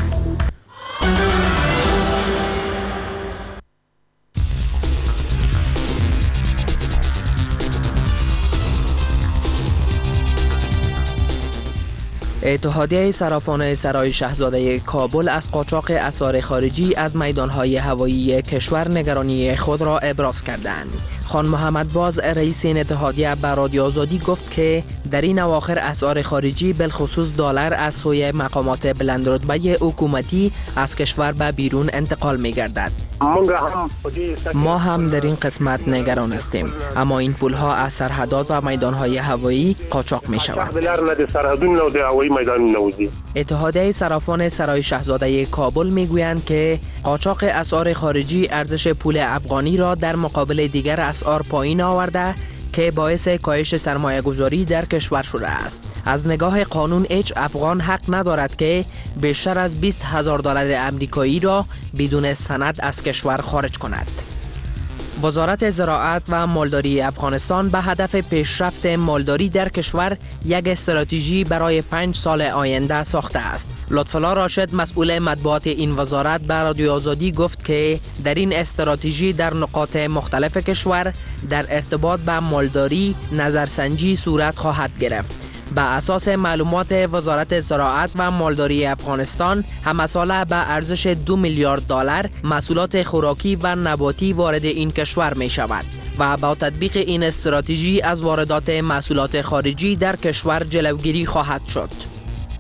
Speaker 12: اتحادیه صرافان سرای شاهزاده کابل از قاچاق اسعار خارجی از میدانهای هوایی کشور نگرانی خود را ابراز کردند. خان محمد باز رئیس این اتحادیه به رادیو آزادی گفت که در این اواخر اسعار خارجی بالخصوص دلار از سوی مقامات بلندرتبه حکومتی از کشور به بیرون انتقال می گردد. ما هم در این قسمت نگران هستیم، اما این پولها از سرحدات و میدانهای هوایی قاچاق می شود. اتحادیه صرافان سرای شاهزاده کابل می گویند که قاچاق اسعار خارجی ارزش پول افغانی را در مقابل دیگر اسعار پایین آورده که باعث کاهش سرمایه گذاری در کشور شده است. از نگاه قانون هیچ افغان حق ندارد که بیشتر از بیست هزار دلار امریکایی را بدون سند از کشور خارج کند. وزارت زراعت و مالداری افغانستان به هدف پیشرفت مالداری در کشور یک استراتژی برای پنج سال آینده ساخته است. لطفالله راشد، مسئول مطبوعات این وزارت، به رادیو آزادی گفت که در این استراتژی در نقاط مختلف کشور در ارتباط به مالداری نظرسنجی صورت خواهد گرفت. به اساس معلومات وزارت زراعت و مالداری افغانستان، همه ساله به ارزش دو میلیارد دلار محصولات خوراکی و نباتی وارد این کشور می شود و با تطبیق این استراتژی از واردات محصولات خارجی در کشور جلوگیری خواهد شد.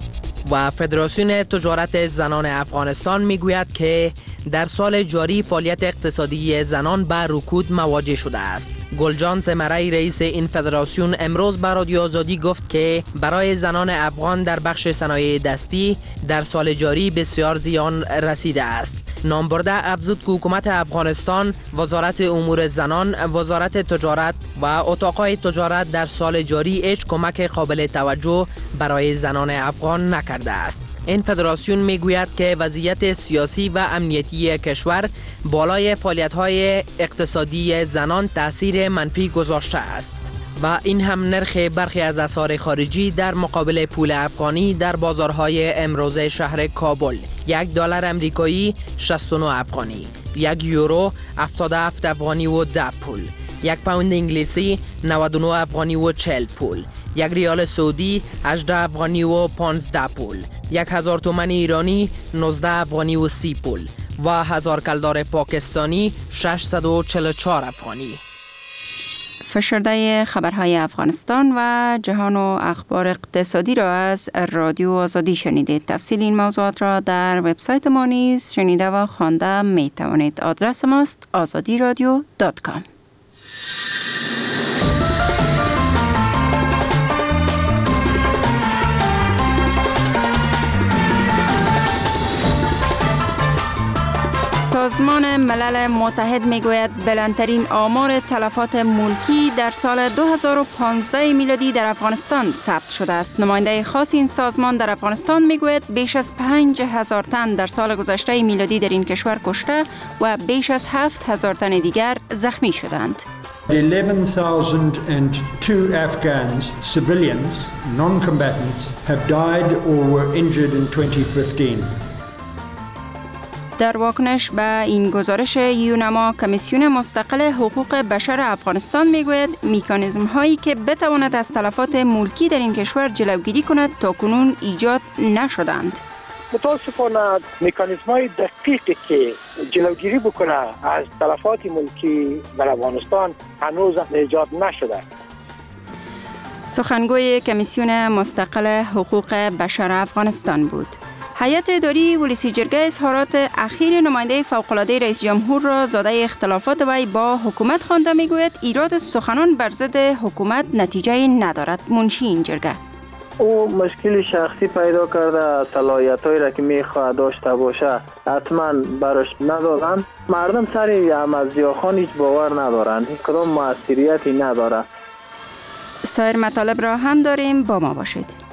Speaker 12: و فدراسیون تجارت زنان افغانستان میگوید که در سال جاری فعالیت اقتصادی زنان به رکود مواجه شده است. گلجان سمرای رئیس این فدراسیون امروز به رادیو آزادی گفت که برای زنان افغان در بخش صنایع دستی در سال جاری بسیار زیان رسیده است. نامبرده افزود که حکومت افغانستان، وزارت امور زنان، وزارت تجارت و اتاقهای تجارت در سال جاری هیچ کمک قابل توجه برای زنان افغان نکرده است. این فدراسیون میگوید که وضعیت سیاسی و امنیتی کشور بالای فعالیت‌های اقتصادی زنان تأثیر منفی گذاشته است و این هم نرخ برخی از اسعار خارجی در مقابل پول افغانی در بازارهای امروزه شهر کابل: یک دلار امریکایی شصت و نه افغانی، یک یورو هفتاد و هفت افغانی و ده پول، یک پوند انگلیسی نود و نه افغانی و چهل پول، یک ریال سعودی هجده افغانی و پانزده پول، یک هزار تومان ایرانی نوزده افغانی و سی پول و هزار کلدار پاکستانی ششصد و چهل و چهار افغانی.
Speaker 11: فشرده خبرهای افغانستان و جهان و اخبار اقتصادی را از رادیو آزادی شنیدید. تفصیل این موضوعات را در وبسایت ما نیز شنیده و خوانده می توانید. آدرس ماست آزادی رادیو دات کام. سازمان ملل متحد میگوید بلندترین آمار تلفات ملکی در سال دو هزار و پانزده میلادی در افغانستان ثبت شده است. نماینده خاص این سازمان در افغانستان میگوید بیش از پنج هزار تن در سال گذشته میلادی در این کشور کشته و بیش از هفت هزار تن دیگر زخمی شدند.
Speaker 2: eleven thousand two Afghans, civilians, non-combatants, have died or were injured in twenty fifteen.
Speaker 11: در واکنش به این گزارش یونما، کمیسیون مستقل حقوق بشر افغانستان میگوید مکانیزم هایی که بتواند از تلفات ملکی در این کشور جلوگیری کند تا کنون ایجاد نشدند.
Speaker 13: متاسفانه مکانیزم های دقیقی که جلوگیری بکنه از تلفات ملکی در افغانستان هنوز ایجاد نشده.
Speaker 11: سخنگوی کمیسیون مستقل حقوق بشر افغانستان بود. هیئت اداری ولسی جرگه اظهارات اخیر نماینده فوق‌العاده رئیس جمهور را زاده اختلافات وی با حکومت خوانده میگوید ایراد سخنان بر ضد حکومت نتیجه ندارد. منشی این جرگه:
Speaker 14: او مشکل شخصی پیدا کرده، صلاحیت‌هایی را که می‌خواهد داشته باشه حتما براش ندادن. مردم سر احمد ضیاءخان هیچ باور ندارن، هیچ کدام موثریتی نداره.
Speaker 11: سایر مطالب را هم داریم، با ما باشید.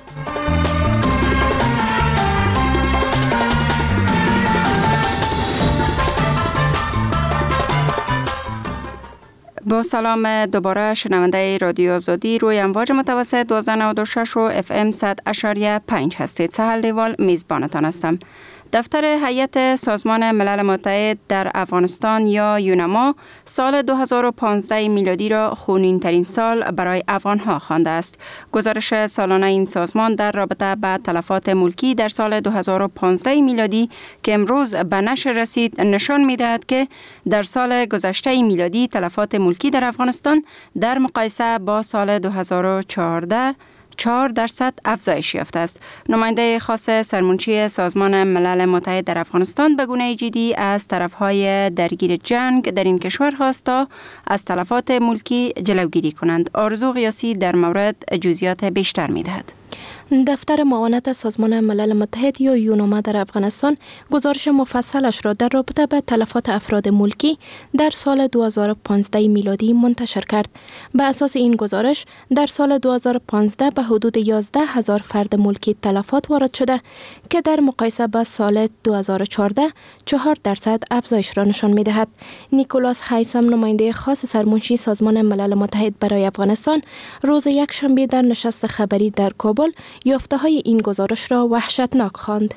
Speaker 11: با سلام دوباره شنونده رادیو آزادی روی امواج متوسط دوازده نود و شش و اف ام صد اشاریه پنج هستید. سهل دیوال میزبانتان هستم. دفتر هیئت سازمان ملل متحد در افغانستان یا یونما سال دو هزار و پانزده میلادی را خونین ترین سال برای افغانها خوانده است. گزارش سالانه این سازمان در رابطه با تلفات ملکی در سال دو هزار و پانزده میلادی که امروز به نشر رسید نشان می‌دهد که در سال گذشته میلادی تلفات ملکی در افغانستان در مقایسه با سال دو هزار و چهارده چهار درصد افزایش یافته است. نماینده خاص سرمنشی سازمان ملل متحد در افغانستان به گونه جدی از طرفهای درگیر جنگ در این کشور خواست تا از تلفات ملکی جلوگیری کنند. آرزو قیاسی در مورد جزئیات بیشتر می‌دهد.
Speaker 15: دفتر معاونت سازمان ملل متحد یا یونما در افغانستان گزارش مفصلش را در رابطه با تلفات افراد ملکی در سال دو هزار و پانزده میلادی منتشر کرد. به اساس این گزارش در سال دو هزار و پانزده به حدود یازده هزار فرد ملکی تلفات وارد شده که در مقایسه با سال دو هزار و چهارده چهار درصد افزایش را نشان می دهد. نیکولاس هایسم نماینده خاص سرمنشی سازمان ملل متحد برای افغانستان روز یک شنبه در نشست خبری در کابل یافته های این گزارش را وحشتناک خواند.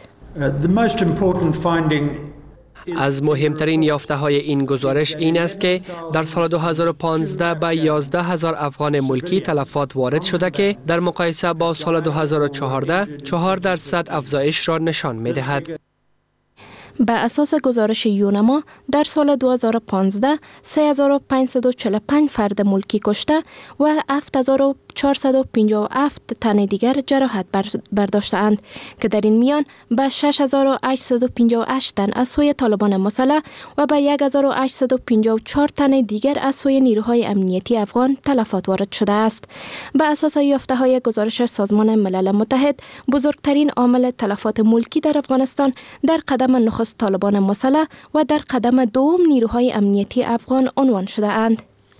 Speaker 16: از مهمترین یافته های این گزارش این است که در سال دو هزار و پانزده به یازده هزار افغان ملکی تلفات وارد شده که در مقایسه با سال دو هزار و چهارده چهار درصد افزایش را نشان می دهد.
Speaker 15: به اساس گزارش یونما در سال دو هزار و پانزده سه هزار و پانصد و چهل و پنج فرد ملکی کشته و هفت هزار و چهارصد و پنجاه و هفت تن دیگر جراحت برداشتند که در این میان به شش هزار و هشتصد و پنجاه و هشت تن از سوی طالبان مسلح و به هزار و هشتصد و پنجاه و چهار تن دیگر از سوی نیروهای امنیتی افغان تلفات وارد شده است. به اساس یافته‌های گزارش سازمان ملل متحد، بزرگترین عامل تلفات ملکی در افغانستان در قدم نخست طالبان مسلح و در قدم دوم نیروهای امنیتی افغان عنوان شده اند.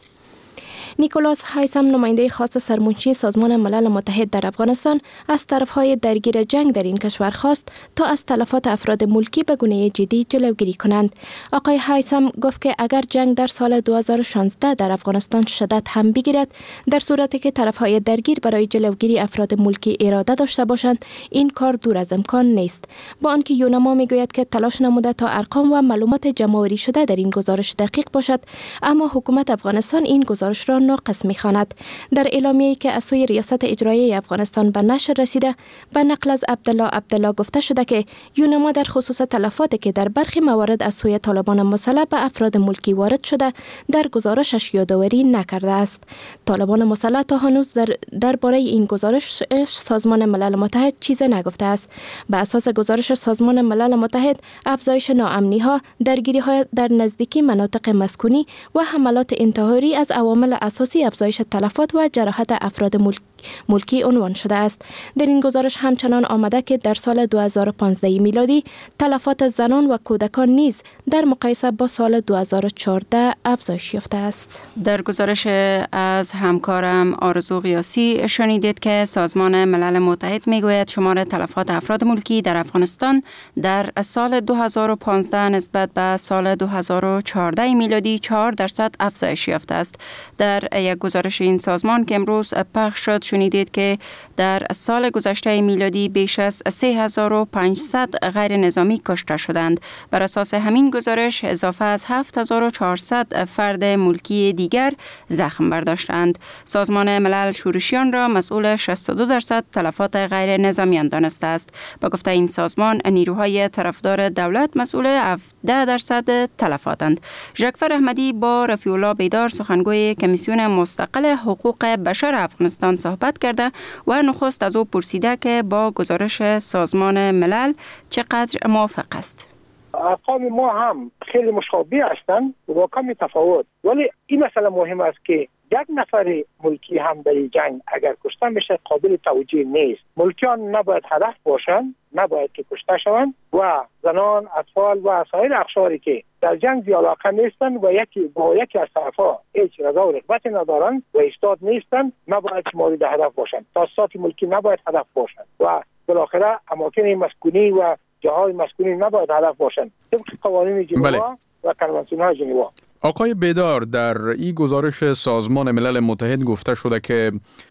Speaker 15: نیکولاس هایسم، نماینده خاص سرمنشی سازمان ملل متحد در افغانستان، از طرفهای درگیر جنگ در این کشور خواست تا از تلفات افراد ملکی به گونه جدی جلوگیری کنند. آقای هایسم گفت که اگر جنگ در سال دو هزار و شانزده در افغانستان شدت هم بگیرد، در صورتی که طرفهای درگیر برای جلوگیری افراد ملکی اراده داشته باشند، این کار دور از امکان نیست. با آنکه یونما میگوید که تلاش نموده تا ارقام و معلومات جمع‌آوری شده در این گزارش دقیق باشد، اما حکومت افغانستان این گزارش را ناقص می‌خواند. در اعلامیه‌ای که از سوی ریاست اجرایی افغانستان به نشر رسیده، به نقل از عبدالله عبدالله گفته شده که یونما در خصوص تلفاتی که در برخی موارد از سوی طالبان مسلح به افراد ملکی وارد شده، در گزارشش یادآوری نکرده است. طالبان مسلح تا هنوز در درباره این گزارش سازمان ملل متحد چیزی نگفته است. به اساس گزارش سازمان ملل متحد، افزایش ناامنی‌ها، درگیری‌ها در نزدیکی مناطق مسکونی و حملات انتحاری از عوامل اساسی افزایش تلفات و جراحت افراد ملک ملکی عنوان شده است. در این گزارش همچنان آمده که در سال دو هزار و پانزده میلادی تلفات زنان و کودکان نیز در مقایسه با سال دو هزار و چهارده افزایش یافته است.
Speaker 11: در گزارش از همکارم آرزو قیاسی شنیدید که سازمان ملل متحد میگوید شمار تلفات افراد ملکی در افغانستان در سال دو هزار و پانزده نسبت به سال دو هزار و چهارده میلادی چهار درصد افزایش یافته است. در یک گزارش این سازمان که امروز پخش شد شنیدید که در سال گذشته میلادی بیش از سه هزار و پانصد غیر نظامی کشته شدند. بر اساس همین گزارش اضافه از هفت هزار و چهارصد فرد ملکی دیگر زخم برداشتند. سازمان ملل شورشیان را مسئول شصت و دو درصد تلفات غیر نظامیان دانسته است. با گفته این سازمان، نیروهای طرفدار دولت مسئول هفده درصد تلفاتند. ژاکفر احمدی با رفیع الله بیدار، سخنگوی کمیسیون مستقل حقوق بشر افغانستان، صحبت کرده و نخست از او پرسیده که با گزارش سازمان ملل چقدر موافق است.
Speaker 13: ارقام ما هم خیلی مشابه هستند و کمی تفاوت، ولی این مسئله مهم است که یک نفر ملکی هم در این جنگ اگر کشته میشه قابل توجیه نیست. ملکیان نباید هدف باشند، نباید که کشته شوند و زنان، اطفال و سایر اقشاری که در جنگ زی علاقه نیستند و یکی با یکی از طرفها هیچ رضا و رغبت ندارند و ایستاد نیستند، نباید مورد هدف باشند. تاسیسات ملکی نباید هدف باشند و بالاخره اماکن مسکونی و جاهای مسکونی نباید هدف باشند طبق قوانین ژنوا بله. و کنوانسیون‌های ژنوا.
Speaker 17: آقای بیدار، در این گزارش سازمان ملل متحد گفته شده که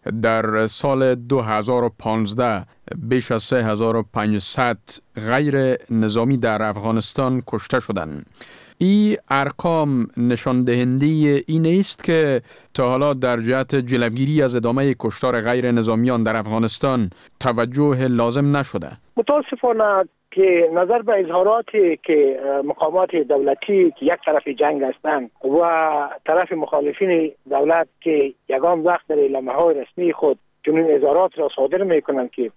Speaker 17: در سال دو هزار و پانزده بیش از سه هزار و پانصد غیر نظامی در افغانستان کشته شدند. این ارقام نشان دهنده این است که تا حالا در جهت جلوگیری از ادامه کشتار غیر نظامیان در افغانستان توجه لازم نشده.
Speaker 13: متاسفانه که نظر به اظهاراتی که مقامات دولتی که یک طرف جنگ هستند و طرف مخالفین دولت که یگان وقت در اعلامیه‌های رسمی خود چنین اظهارات را صادر میکنند که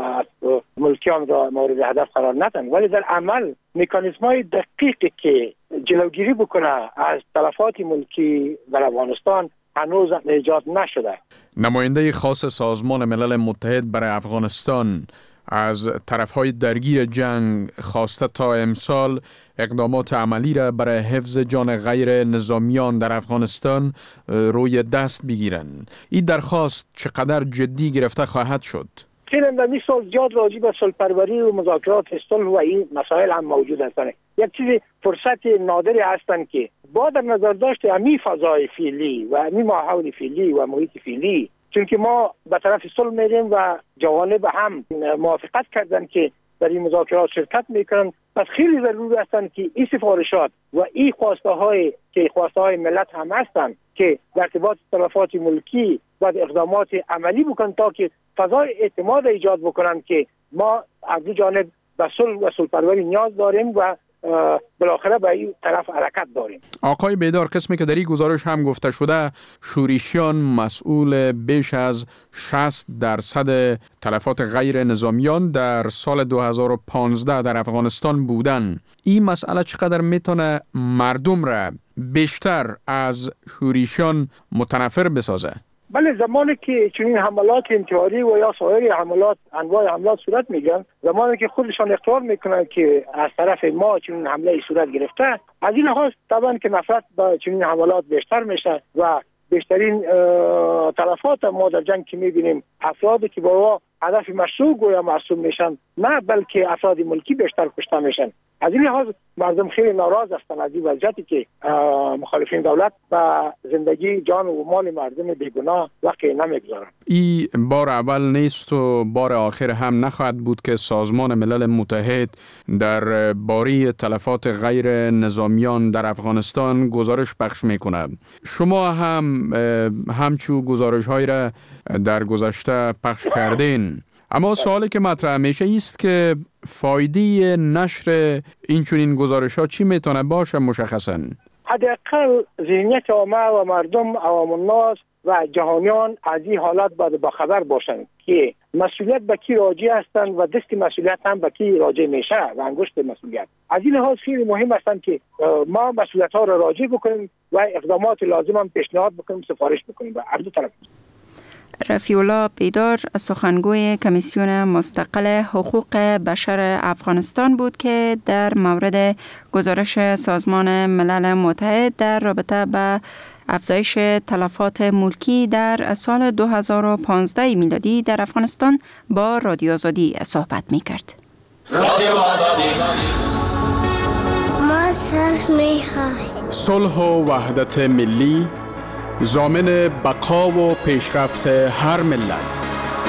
Speaker 13: ملکیان را مورد هدف قرار ندهند، ولی در عمل مکانیزم‌های دقیقی که جلوگیری بکنه از تلفات ملکی در افغانستان هنوز ایجاد نشده.
Speaker 17: نماینده خاص سازمان ملل متحد برای افغانستان از طرفهای درگیر جنگ خواسته تا امسال اقدامات عملی را برای حفظ جان غیر نظامیان در افغانستان روی دست بگیرند. این درخواست چقدر جدی گرفته خواهد شد؟
Speaker 13: خیلی در این سال زیاد راجع به صلح‌پروری و مذاکرات صلح و این مسائل هم موجود هستند. یک چیز فرصت نادری هستند که با در نظر داشت امی فضای فعلی و امی ماحول فعلی و محیط فعلی، چون که ما به طرف صلح میریم و جوانب هم موافقت کردن که در این مذاکرات شرکت میکنن، پس خیلی ضروری هستند که این سفارشات و این خواسته های که خواسته های ملت هم هستند که در ارتباط تلفات ملکی و اقدامات عملی بکنن تا که فضای اعتماد ایجاد بکنن که ما از دو جانب به صلح و صلح‌پروری نیاز داریم و بالاخره به این طرف حرکت داریم.
Speaker 17: آقای بیدار، قسمی که در این گزارش هم گفته شده شورشیان مسئول بیش از شصت درصد تلفات غیر نظامیان در سال دو هزار و پانزده در افغانستان بودن. این مسئله چقدر میتونه مردم را بیشتر از شورشیان متنفر بسازه؟
Speaker 13: بله، زمانی که چنین حملات انتحاری و یا سایر حملات انواع حملات صورت میگیرن، زمانی که خودشان اقرار میکنن که از طرف ما چنین حمله صورت گرفته، از این لحاظ طبعا که نفرت با چنین حملات بیشتر میشه و بیشترین تلفات ما در جنگ که میبینیم افرادی که با هدف مشروع گویا مرسوم میشن، نه بلکه افراد ملکی بیشتر کشته میشن. از این لحاظ مردم خیلی ناراض هستند از این وضعیتی که مخالفین دولت و زندگی جان و مال مردم بیگناه وقت نمیگذارند.
Speaker 17: این بار اول نیست و بار آخر هم نخواهد بود که سازمان ملل متحد در باره تلفات غیر نظامیان در افغانستان گزارش پخش میکنه. شما هم همچو گزارش های را در گذشته پخش کردین، اما سوالی که مطرح میشه است که فایده نشر این چنین گزارش ها چی میتونه باشه مشخصاً؟
Speaker 13: حداقل ذهنیت عامه و مردم عوام الناس و جهانیان از این حالات باید باخبر باشند که مسئولیت به کی راجع هستند و دست مسئولیت هم به کی راجع میشه و انگشت مسئولیت. از این لحاظ خیلی مهم هستند که ما مسئولیت ها را راجع بکنیم و اقدامات لازم هم پیشنهاد بکنیم، سفارش بکنیم به هر دو طرف.
Speaker 11: رفیع الله بیدار، سخنگوی کمیسیون مستقل حقوق بشر افغانستان بود که در مورد گزارش سازمان ملل متحد در رابطه به افزایش تلفات ملکی در سال دو هزار و پانزده میلادی در افغانستان با رادیو آزادی صحبت می کرد.
Speaker 18: رادیو آزادی ما صلح می خواهیم.
Speaker 17: صلح و وحدت ملی ضامن بقا و پیشرفت هر ملت.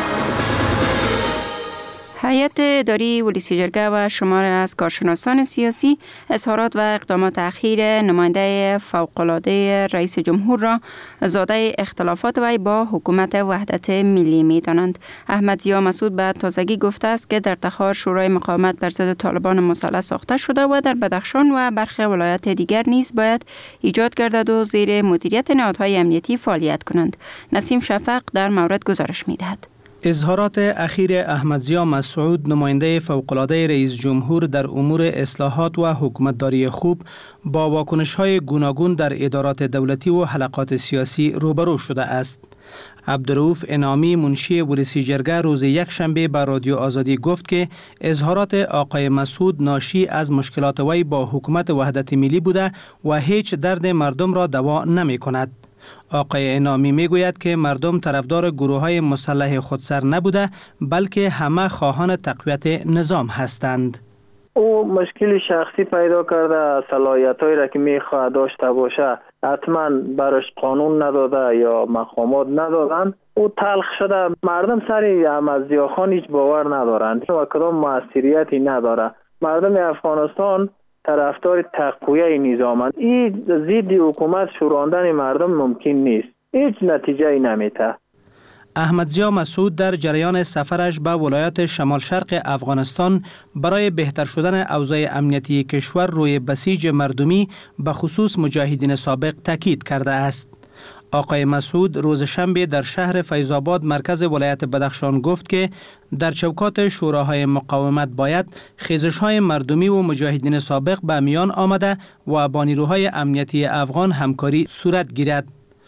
Speaker 11: هیئت اداری ولسی جرگه و شمار از کارشناسان سیاسی اظهارات و اقدامات اخیر نماینده فوق‌العاده رئیس جمهور را زاده اختلافات وی با حکومت وحدت ملی می دانند. احمد ضیا مسعود به تازگی گفته است که در تخار شورای مقاومت بر ضد طالبان مسلح ساخته شده و در بدخشان و برخی ولایات دیگر نیز باید ایجاد گردد و زیر مدیریت نهادهای امنیتی فعالیت کنند. نسیم شفق در مورد گزارش می دهد.
Speaker 19: اظهارات اخیر احمد ضیا مسعود نماینده فوق‌العاده رئیس جمهور در امور اصلاحات و حکومتداری خوب با واکنش‌های گوناگون در ادارات دولتی و حلقات سیاسی روبرو شده است. عبدالرؤوف انعامی منشی ولسی جرگه روز یک شنبه به رادیو آزادی گفت که اظهارات آقای مسعود ناشی از مشکلات وی با حکومت وحدت ملی بوده و هیچ درد مردم را دوا نمی کند. آقای انعامی می گوید که مردم طرفدار گروه‌های مسلح خودسر نبوده بلکه همه خواهان تقویت نظام هستند.
Speaker 14: او مشکلی شخصی پیدا کرده، صلاحیت‌هایی را که می‌خواهد داشته باشه حتما براش قانون نداده یا مقامات ندادن، او تلخ شده. مردم سر احمد ضیا خان هیچ باور ندارند و کدام موثریتی نداره. مردم افغانستان طرفدار تقویت نظامند. این ضد حکومت شوراندن مردم ممکن نیست، هیچ نتیجه ای نمیده.
Speaker 19: احمد ضیا مسعود در جریان سفرش به ولایت شمال شرق افغانستان برای بهتر شدن اوضاع امنیتی کشور روی بسیج مردمی به خصوص مجاهدین سابق تاکید کرده است. آقای مسعود روز شنبه در شهر فیض‌آباد مرکز ولایت بدخشان گفت که در چوکات شوراهای مقاومت باید خیزش‌های مردمی و مجاهدین سابق به میان آمده و با نیروهای امنیتی افغان همکاری صورت گیرد.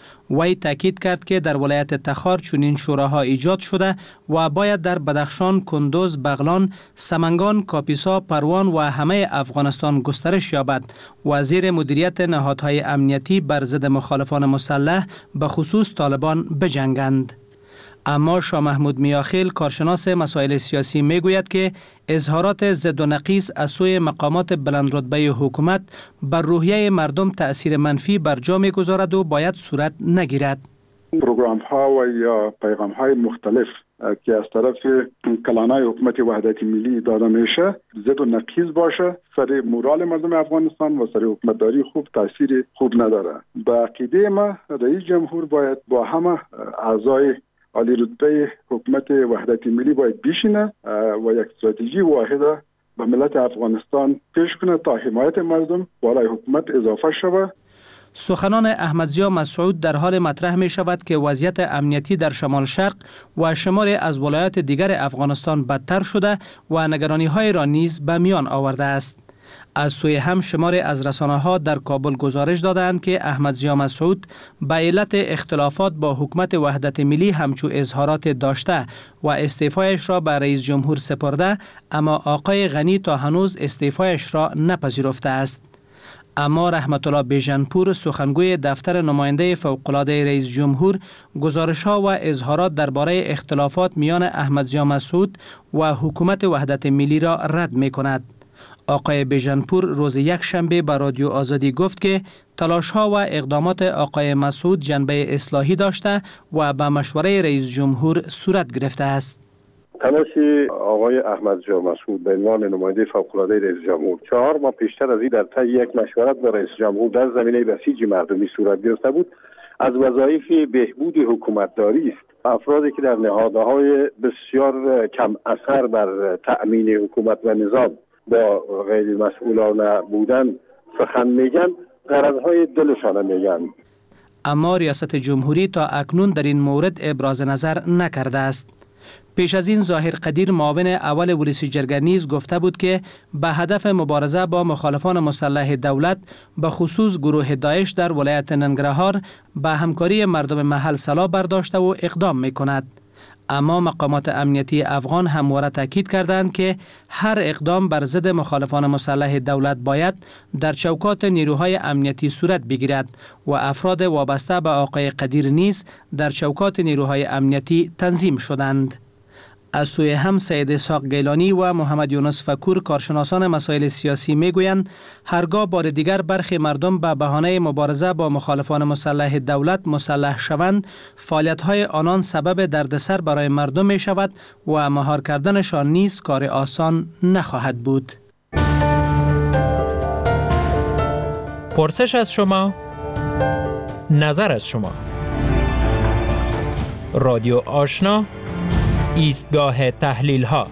Speaker 19: وی تاکید کرد که در ولایت تخار چنین شوراها ایجاد شده و باید در بدخشان، کندوز، بغلان، سمنگان، کاپیسا، پروان و همه افغانستان گسترش یابد و زیر مدیریت نهادهای امنیتی بر ضد مخالفان مسلح به خصوص طالبان بجنگند. اما شاه محمود میاخیل کارشناس مسائل سیاسی میگوید که اظهارات ضد و نقیض از سوی مقامات بلند رتبه حکومت بر روحیه مردم تأثیر منفی بر جا میگذارد و باید صورت نگیرد.
Speaker 20: پروگرام ها و یا پیغام های مختلف که از طرف کلانای حکومت وحدت ملی داده میشه ضد و نقیض باشه، سر مورال مردم افغانستان و سر حکومتداری خوب تأثیر خوب نداره. به عقیده ما رئیس جمهور باید با همه اعضای عالی رتبه حکومت وحدت ملی باید بشینه و یک استراتژی واحده به ملت افغانستان پیش کنه تا حمایت مردم بالای حکومت اضافه شود.
Speaker 19: سخنان احمدضیا مسعود در حال مطرح می شود که وضعیت امنیتی در شمال شرق و شماری از ولایات دیگر افغانستان بدتر شده و نگرانی های را نیز به میان آورده است. از سوی هم شماری از رسانه ها در کابل گزارش دادند که احمدضیا مسعود به علت اختلافات با حکومت وحدت ملی همچو اظهارات داشته و استعفایش را به رئیس جمهور سپرده، اما آقای غنی تا هنوز استعفایش را نپذیرفته است. اما رحمت الله بیژنپور، سخنگوی دفتر نماینده فوق‌العاده رئیس جمهور، گزارش‌ها و اظهارات درباره اختلافات میان احمدضیا مسعود و حکومت وحدت ملی را رد می‌کند. آقای بیژنپور روز یک شنبه به رادیو آزادی گفت که تلاش‌ها و اقدامات آقای مسعود جنبه اصلاحی داشته و به مشوره رئیس جمهور صورت گرفته است.
Speaker 21: تلاش آقای احمدضیا مسعود به عنوان نماینده فوق‌العاده رئیس جمهور چهار ماه پیشتر از این در طی یک مشورت با رئیس جمهور در زمینه بسیج مردمی صورت گرفته بود، از وظایف بهبود حکومتداری است. افرادی که در نهادهای بسیار کم اثر بر تأمین حکومت و نظام با غیر مسئولانه بودن سخن میگن، غرضهای دلشان میگن.
Speaker 19: اما ریاست جمهوری تا اکنون در این مورد ابراز نظر نکرده است. پیش از این ظاهر قدیر، معاون اول ولسی جرگه نیز گفته بود که به هدف مبارزه با مخالفان مسلح دولت به خصوص گروه داعش در ولایت ننگرهار به همکاری مردم محل سلا برداشته و اقدام می کند. اما مقامات امنیتی افغان همواره تاکید کردند که هر اقدام بر ضد مخالفان مسلح دولت باید در چوکات نیروهای امنیتی صورت بگیرد و افراد وابسته به آقای قدیر نیز در چوکات نیروهای امنیتی تنظیم شدند. از سوی هم سید اسحاق گیلانی و محمد یونس فکور، کارشناسان مسائل سیاسی، میگویند هرگاه بار دیگر برخی مردم به بهانه مبارزه با مخالفان مسلح دولت مسلح شوند، فعالیت‌های آنان سبب دردسر برای مردم می شود و مهار کردنشان نیز کار آسان نخواهد بود.
Speaker 22: پرسش از شما، نظر از شما. رادیو آشنا، ایستگاه تحلیل ها.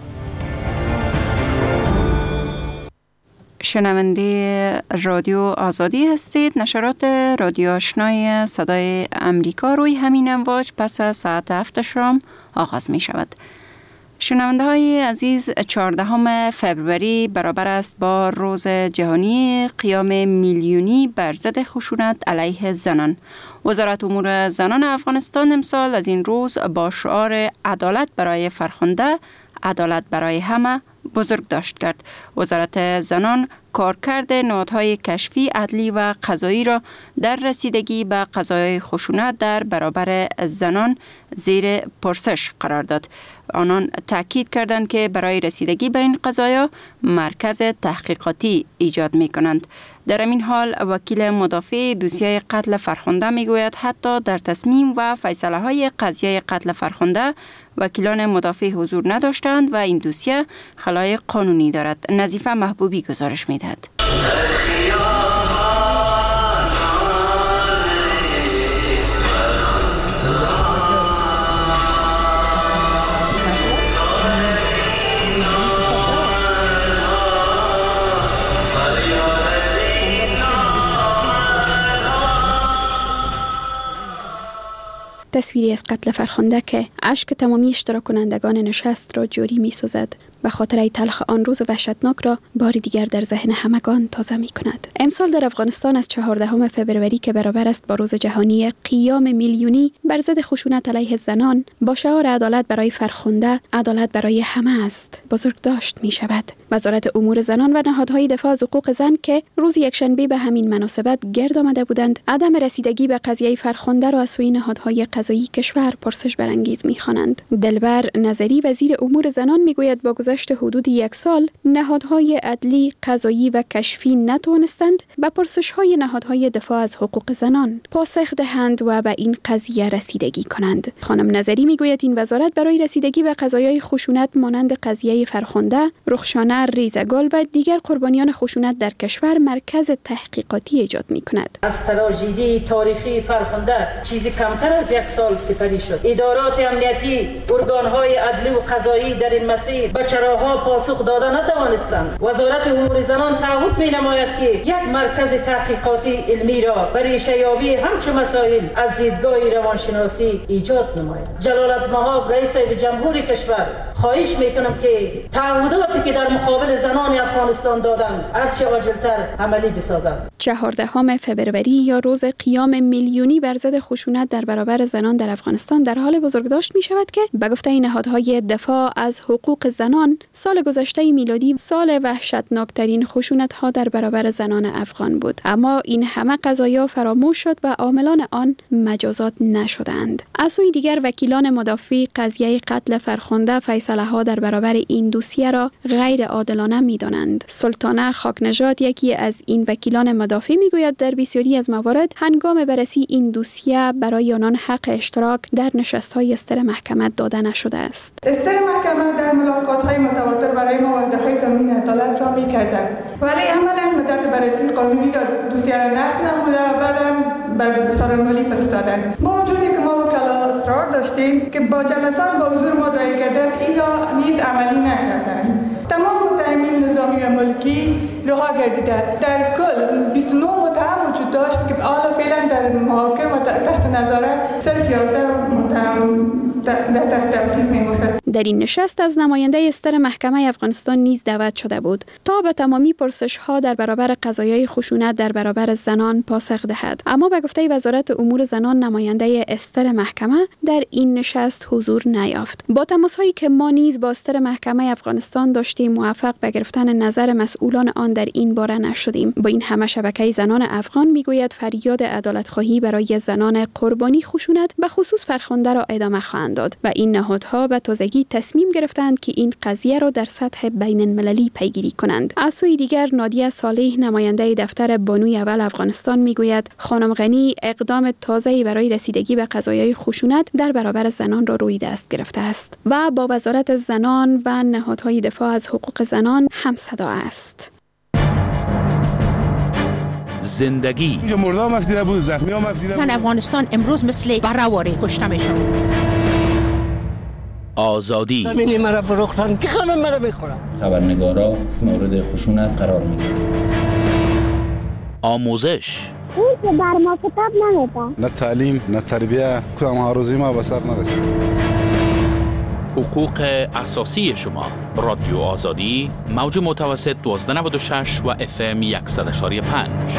Speaker 11: شنونده رادیو آزادی هستید. نشرات رادیو آشنای صدای امریکا روی همین امواج پس از ساعت هفت شام آغاز می شود. شنونده های عزیز، چهاردهم فوریه برابر است با روز جهانی قیام میلیونی بر ضد خشونت علیه زنان. وزارت امور زنان افغانستان امسال از این روز با شعار عدالت برای فرخنده، عدالت برای همه بزرگ داشت کرد. وزارت زنان کارکرد نهادهای کشفی، عدلی و قضایی را در رسیدگی به قضایای خشونت در برابر زنان زیر پرسش قرار داد. آنان تاکید کردند که برای رسیدگی به این قضایا مرکز تحقیقاتی ایجاد می کنند. در این حال وکیل مدافع دوسیه قتل فرخنده می گوید حتی در تصمیم و فیصله های قضیه قتل فرخنده وکیلان مدافع حضور نداشتند و این دوسیه خلای قانونی دارد. نظیفه محبوبی گزارش می دهد.
Speaker 23: تصویری از قتل فرخنده که اشک تمامی اشتراک کنندگان نشست را جاری می سازد و خاطره تلخ آن روز وحشتناک را بار دیگر در ذهن همگان تازه می کند. امسال در افغانستان از چهاردهم فوریه که برابر است با روز جهانی قیام میلیونی بر ضد خشونت علیه زنان، با شعار عدالت برای فرخنده، عدالت برای همه است بزرگ داشت می شود. وزارت امور زنان و نهادهای دفاع از حقوق زن که روز یکشنبه به همین مناسبت گرد آمده بودند، عدم رسیدگی به قضیه فرخنده را از سوی نهادهای قضایی کشور پرسش برانگیز می خوانند. دلبر نظری، وزیر امور زنان، می گوید با گذشت حدود یک سال نهادهای عدلی، قضایی و کشفی نتوانستند به پرسش‌های نهادهای دفاع از حقوق زنان پاسخ دهند و به این قضیه رسیدگی کنند. خانم نظری میگوید این وزارت برای رسیدگی به قضایای خشونت مانند قضیه فرخنده، رخشانه، ریزگال و دیگر قربانیان خشونت در کشور مرکز تحقیقاتی ایجاد می‌کند.
Speaker 24: از تراژدی تاریخی فرخنده چیزی کمتر از یک سال سپری شد. ادارات امنیتی، ارگان‌های عدلی و قضایی در این مسیر به ماجراها پاسخ داده نتوانستند. وزارت امور زنان تعهد می نماید که یک مرکز تحقیقاتی علمی را برای ریشه‌یابی همچون مسائل از دیدگاه روانشناسی ایجاد نماید. جلالت مآب رئیس جمهوری کشور خواهش میکنم که تعهداتی که در مقابل زنان افغانستان دادند هرچه عاجلتر عملی بسازند.
Speaker 23: چهاردهم فوریه یا روز قیام میلیونی بر ضد خشونت در برابر زنان در افغانستان در حال بزرگداشت می شود که به گفته نهادهای دفاع از حقوق زنان سال گذشته میلادی سال وحشتناکترین خشونت ها در برابر زنان افغان بود، اما این همه قضایا فراموش شد و عاملان آن مجازات نشدند. از سوی دیگر وکیلان مدافع قضیه قتل فرخنده فیصله ها در برابر این دوسیه را غیر عادلانه می دانند. سلطانه خاکنژاد یکی از این وکیلان مدافع می گوید در بسیاری از موارد هنگام بررسی این دوسیه برای آنان حق اشتراک در نشست‌های استر محکمه داده نشده است.
Speaker 3: استر محکمه در ملاقات‌های متواتر برای مواردهای تامین عدالت را می‌کردند، ولی عملاً مدت بررسی قانونی را دوسیه را نقض نموده و بعداً به سارنگالی فرستادند. با وجودی که ما وکلا اصرار داشتیم که با جلسات با حضور ما دایر گردد، این را نیز عملی نکردند. تمام متهمین نظامی و ملکی رها گردیده. در کل بیست و نه متهم وجود داشت که حالا فعلا در محاکم و تحت نظارت صرف یازده متهم در تحت تبعیض می‌باشد.
Speaker 23: در این نشست از نماینده استر محکمه افغانستان نیز دعوت شده بود تا به تمامی پرسش‌ها در برابر قضایای خشونت در برابر زنان پاسخ دهد، اما به گفته وزارت امور زنان نماینده استر محکمه در این نشست حضور نیافت. با تماس‌هایی که ما نیز با استر محکمه افغانستان داشتیم موفق به گرفتن نظر مسئولان آن در این باره نشدیم. با این همه شبکه زنان افغان میگوید فریاد عدالت‌خواهی برای زنان قربانی خشونت به خصوص فرخنده را ادامه خواهند داد و این نهادها به تازگی تصمیم گرفتند که این قضیه را در سطح بین المللی پیگیری کنند. از سوی دیگر نادیه صالح نماینده دفتر بانوی اول افغانستان میگوید خانم غنی اقدام تازه‌ای برای رسیدگی به قضایای خشونت در برابر زنان را روی دست گرفته است و با وزارت زنان و نهادهای دفاع از حقوق زنان همصدا است.
Speaker 5: زندگی
Speaker 7: اینجا مردم مفتیده بود، زخمی هم مفتیده بود.
Speaker 8: زن افغانستان امروز مثل بره‌واری کشته میشه.
Speaker 5: آزادی
Speaker 8: زمینی مرا فروختن که خانم مرا میخورم.
Speaker 25: خبرنگارا مورد خشونت قرار میگیرن.
Speaker 5: آموزش
Speaker 26: اون که بر ما کتاب نمیده.
Speaker 7: نه تعلیم نه تربیه کدام هاروزی ما به سر نرسید.
Speaker 5: حقوق اساسی شما. رادیو آزادی موج متوسط دوازده نود و شش و اف ام صد و پنج.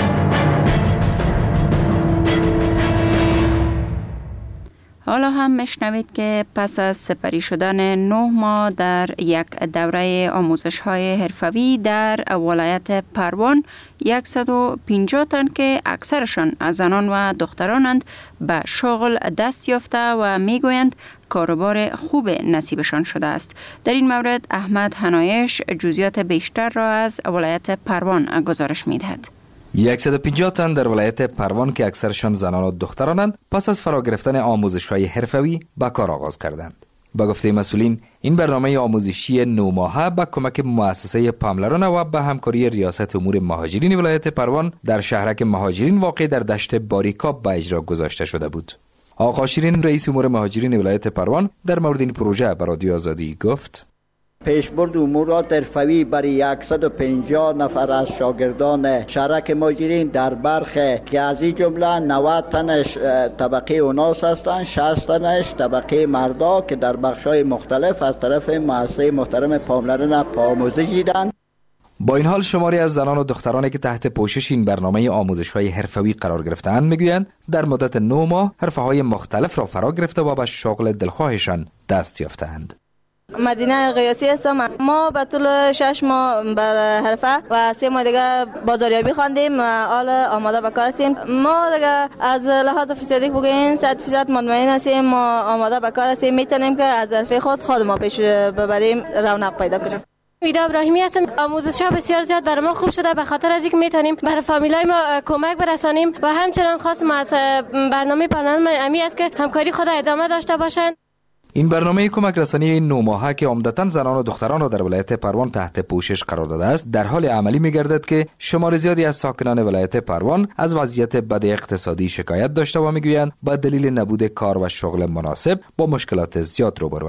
Speaker 11: حالا هم میشنوید که پس از سپری شدن نه ماه در یک دوره آموزش های حرفوی در ولایت پروان صد و پنجاه تن که اکثرشان از زنان و دخترانند به شغل دست یافته و میگویند کاروبار خوب نصیبشان شده است. در این مورد احمد حنایش جزئیات بیشتر را از ولایت پروان گزارش میدهد.
Speaker 27: صد و پنجاه تن در ولایت پروان که اکثرشان زنان و دخترانند پس از فرا گرفتن آموزش‌های حرفوی به کار آغاز کردند. با گفته مسئولین این برنامه آموزشی نو ماهه با کمک مؤسسه پاملرانه و به همکاری ریاست امور مهاجرین ولایت پروان در شهرک مهاجرین واقع در دشت باریکاب به اجرا گذاشته شده بود. آقا شیرین رئیس امور مهاجرین ولایت پروان در مورد این پروژه به رادیو آزادی گفت:
Speaker 28: پیشبرد امورات حرفوی برای صد و پنجاه نفر از شاگردان شهرک مهاجرین در برخ که از این جمله نود تنش طبقه اوناس هستند، شصت تنش طبقه مردا که در بخش‌های مختلف از طرف مؤسسه محترم پاملرانه آموزش دیدند.
Speaker 27: با این حال شماری از زنان و دخترانی که تحت پوشش این برنامه آموزش‌های حرفوی قرار گرفته‌اند میگویند در مدت نه ماه حرفه‌های مختلف را فرا گرفته و به شغل دلخواهشان دست یافته‌اند.
Speaker 29: مدینه قیاسی هستم. ما به طول شش ماه بر حرفه و سه ماه دیگه بازاریابی خواندیم و حالا آماده به کار هستیم. ما دیگه از لحاظ فیزیکی بگیم صد درصد مطمئن هستیم ما آماده به کار هستیم، میتونیم که از حرفه خود خود ما پیش ببریم، رونق پیدا کنیم.
Speaker 30: ویدا ابراهیمی هستم. آموزش‌ها بسیار زیاد برای ما خوب شده به خاطر از اینکه میتونیم برای فامیلای ما کمک برسانیم و همچنان خواستم از برنامه پناهان امی است که همکاری خود ادامه داشته باشند.
Speaker 27: این برنامه کمک رسانی نو ماهه که عمدتاً زنان و دختران را در ولایت پروان تحت پوشش قرار داده است در حال عملی می‌گردد که شمار زیادی از ساکنان ولایت پروان از وضعیت بد اقتصادی شکایت داشته و میگویند با دلیل نبود کار و شغل مناسب با مشکلات زیاد روبروند.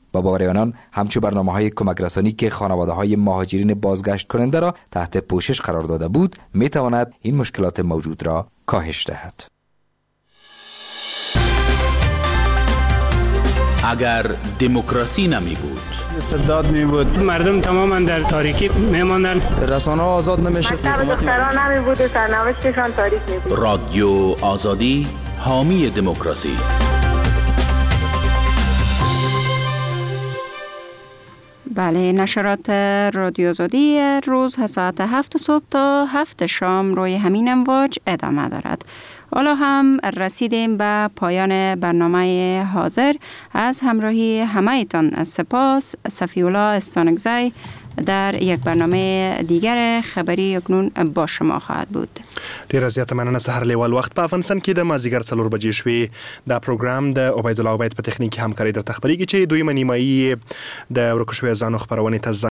Speaker 27: با باور آنان همچون برنامه‌های کمک رسانی که خانواده‌های مهاجرین بازگشت کننده را تحت پوشش قرار داده بود می‌تواند این مشکلات موجود را کاهش دهد.
Speaker 5: اگر دموکراسی نمی بود،
Speaker 1: استبداد می بود، مردم تماما در تاریکی می ماندن، رسانه آزاد نمی شد،
Speaker 2: دختران نمی بود و سرنوشتشان تاریک می بود.
Speaker 5: رادیو آزادی حامی دموکراسی.
Speaker 11: بله، نشرات رادیو آزادی روز ساعت هفت صبح تا هفت شام روی همین امواج ادامه دارد. حالا هم رسیدیم به پایان برنامه حاضر. از همراهی همه تان سپاس. صفی الله استانکزی در یک برنامه دیگر خبری اکنون با شما خواهد بود.
Speaker 4: ډیر زیاته مننه. سحر لیوال وخت په افغانستان کې د مازیګر څلور بجې شوې. دا پروګرام د عبید الله عبید په تخنیک همکاري در تخبریږي چې دوی منیمایي د ورکو شوی ځانو خبرونه ته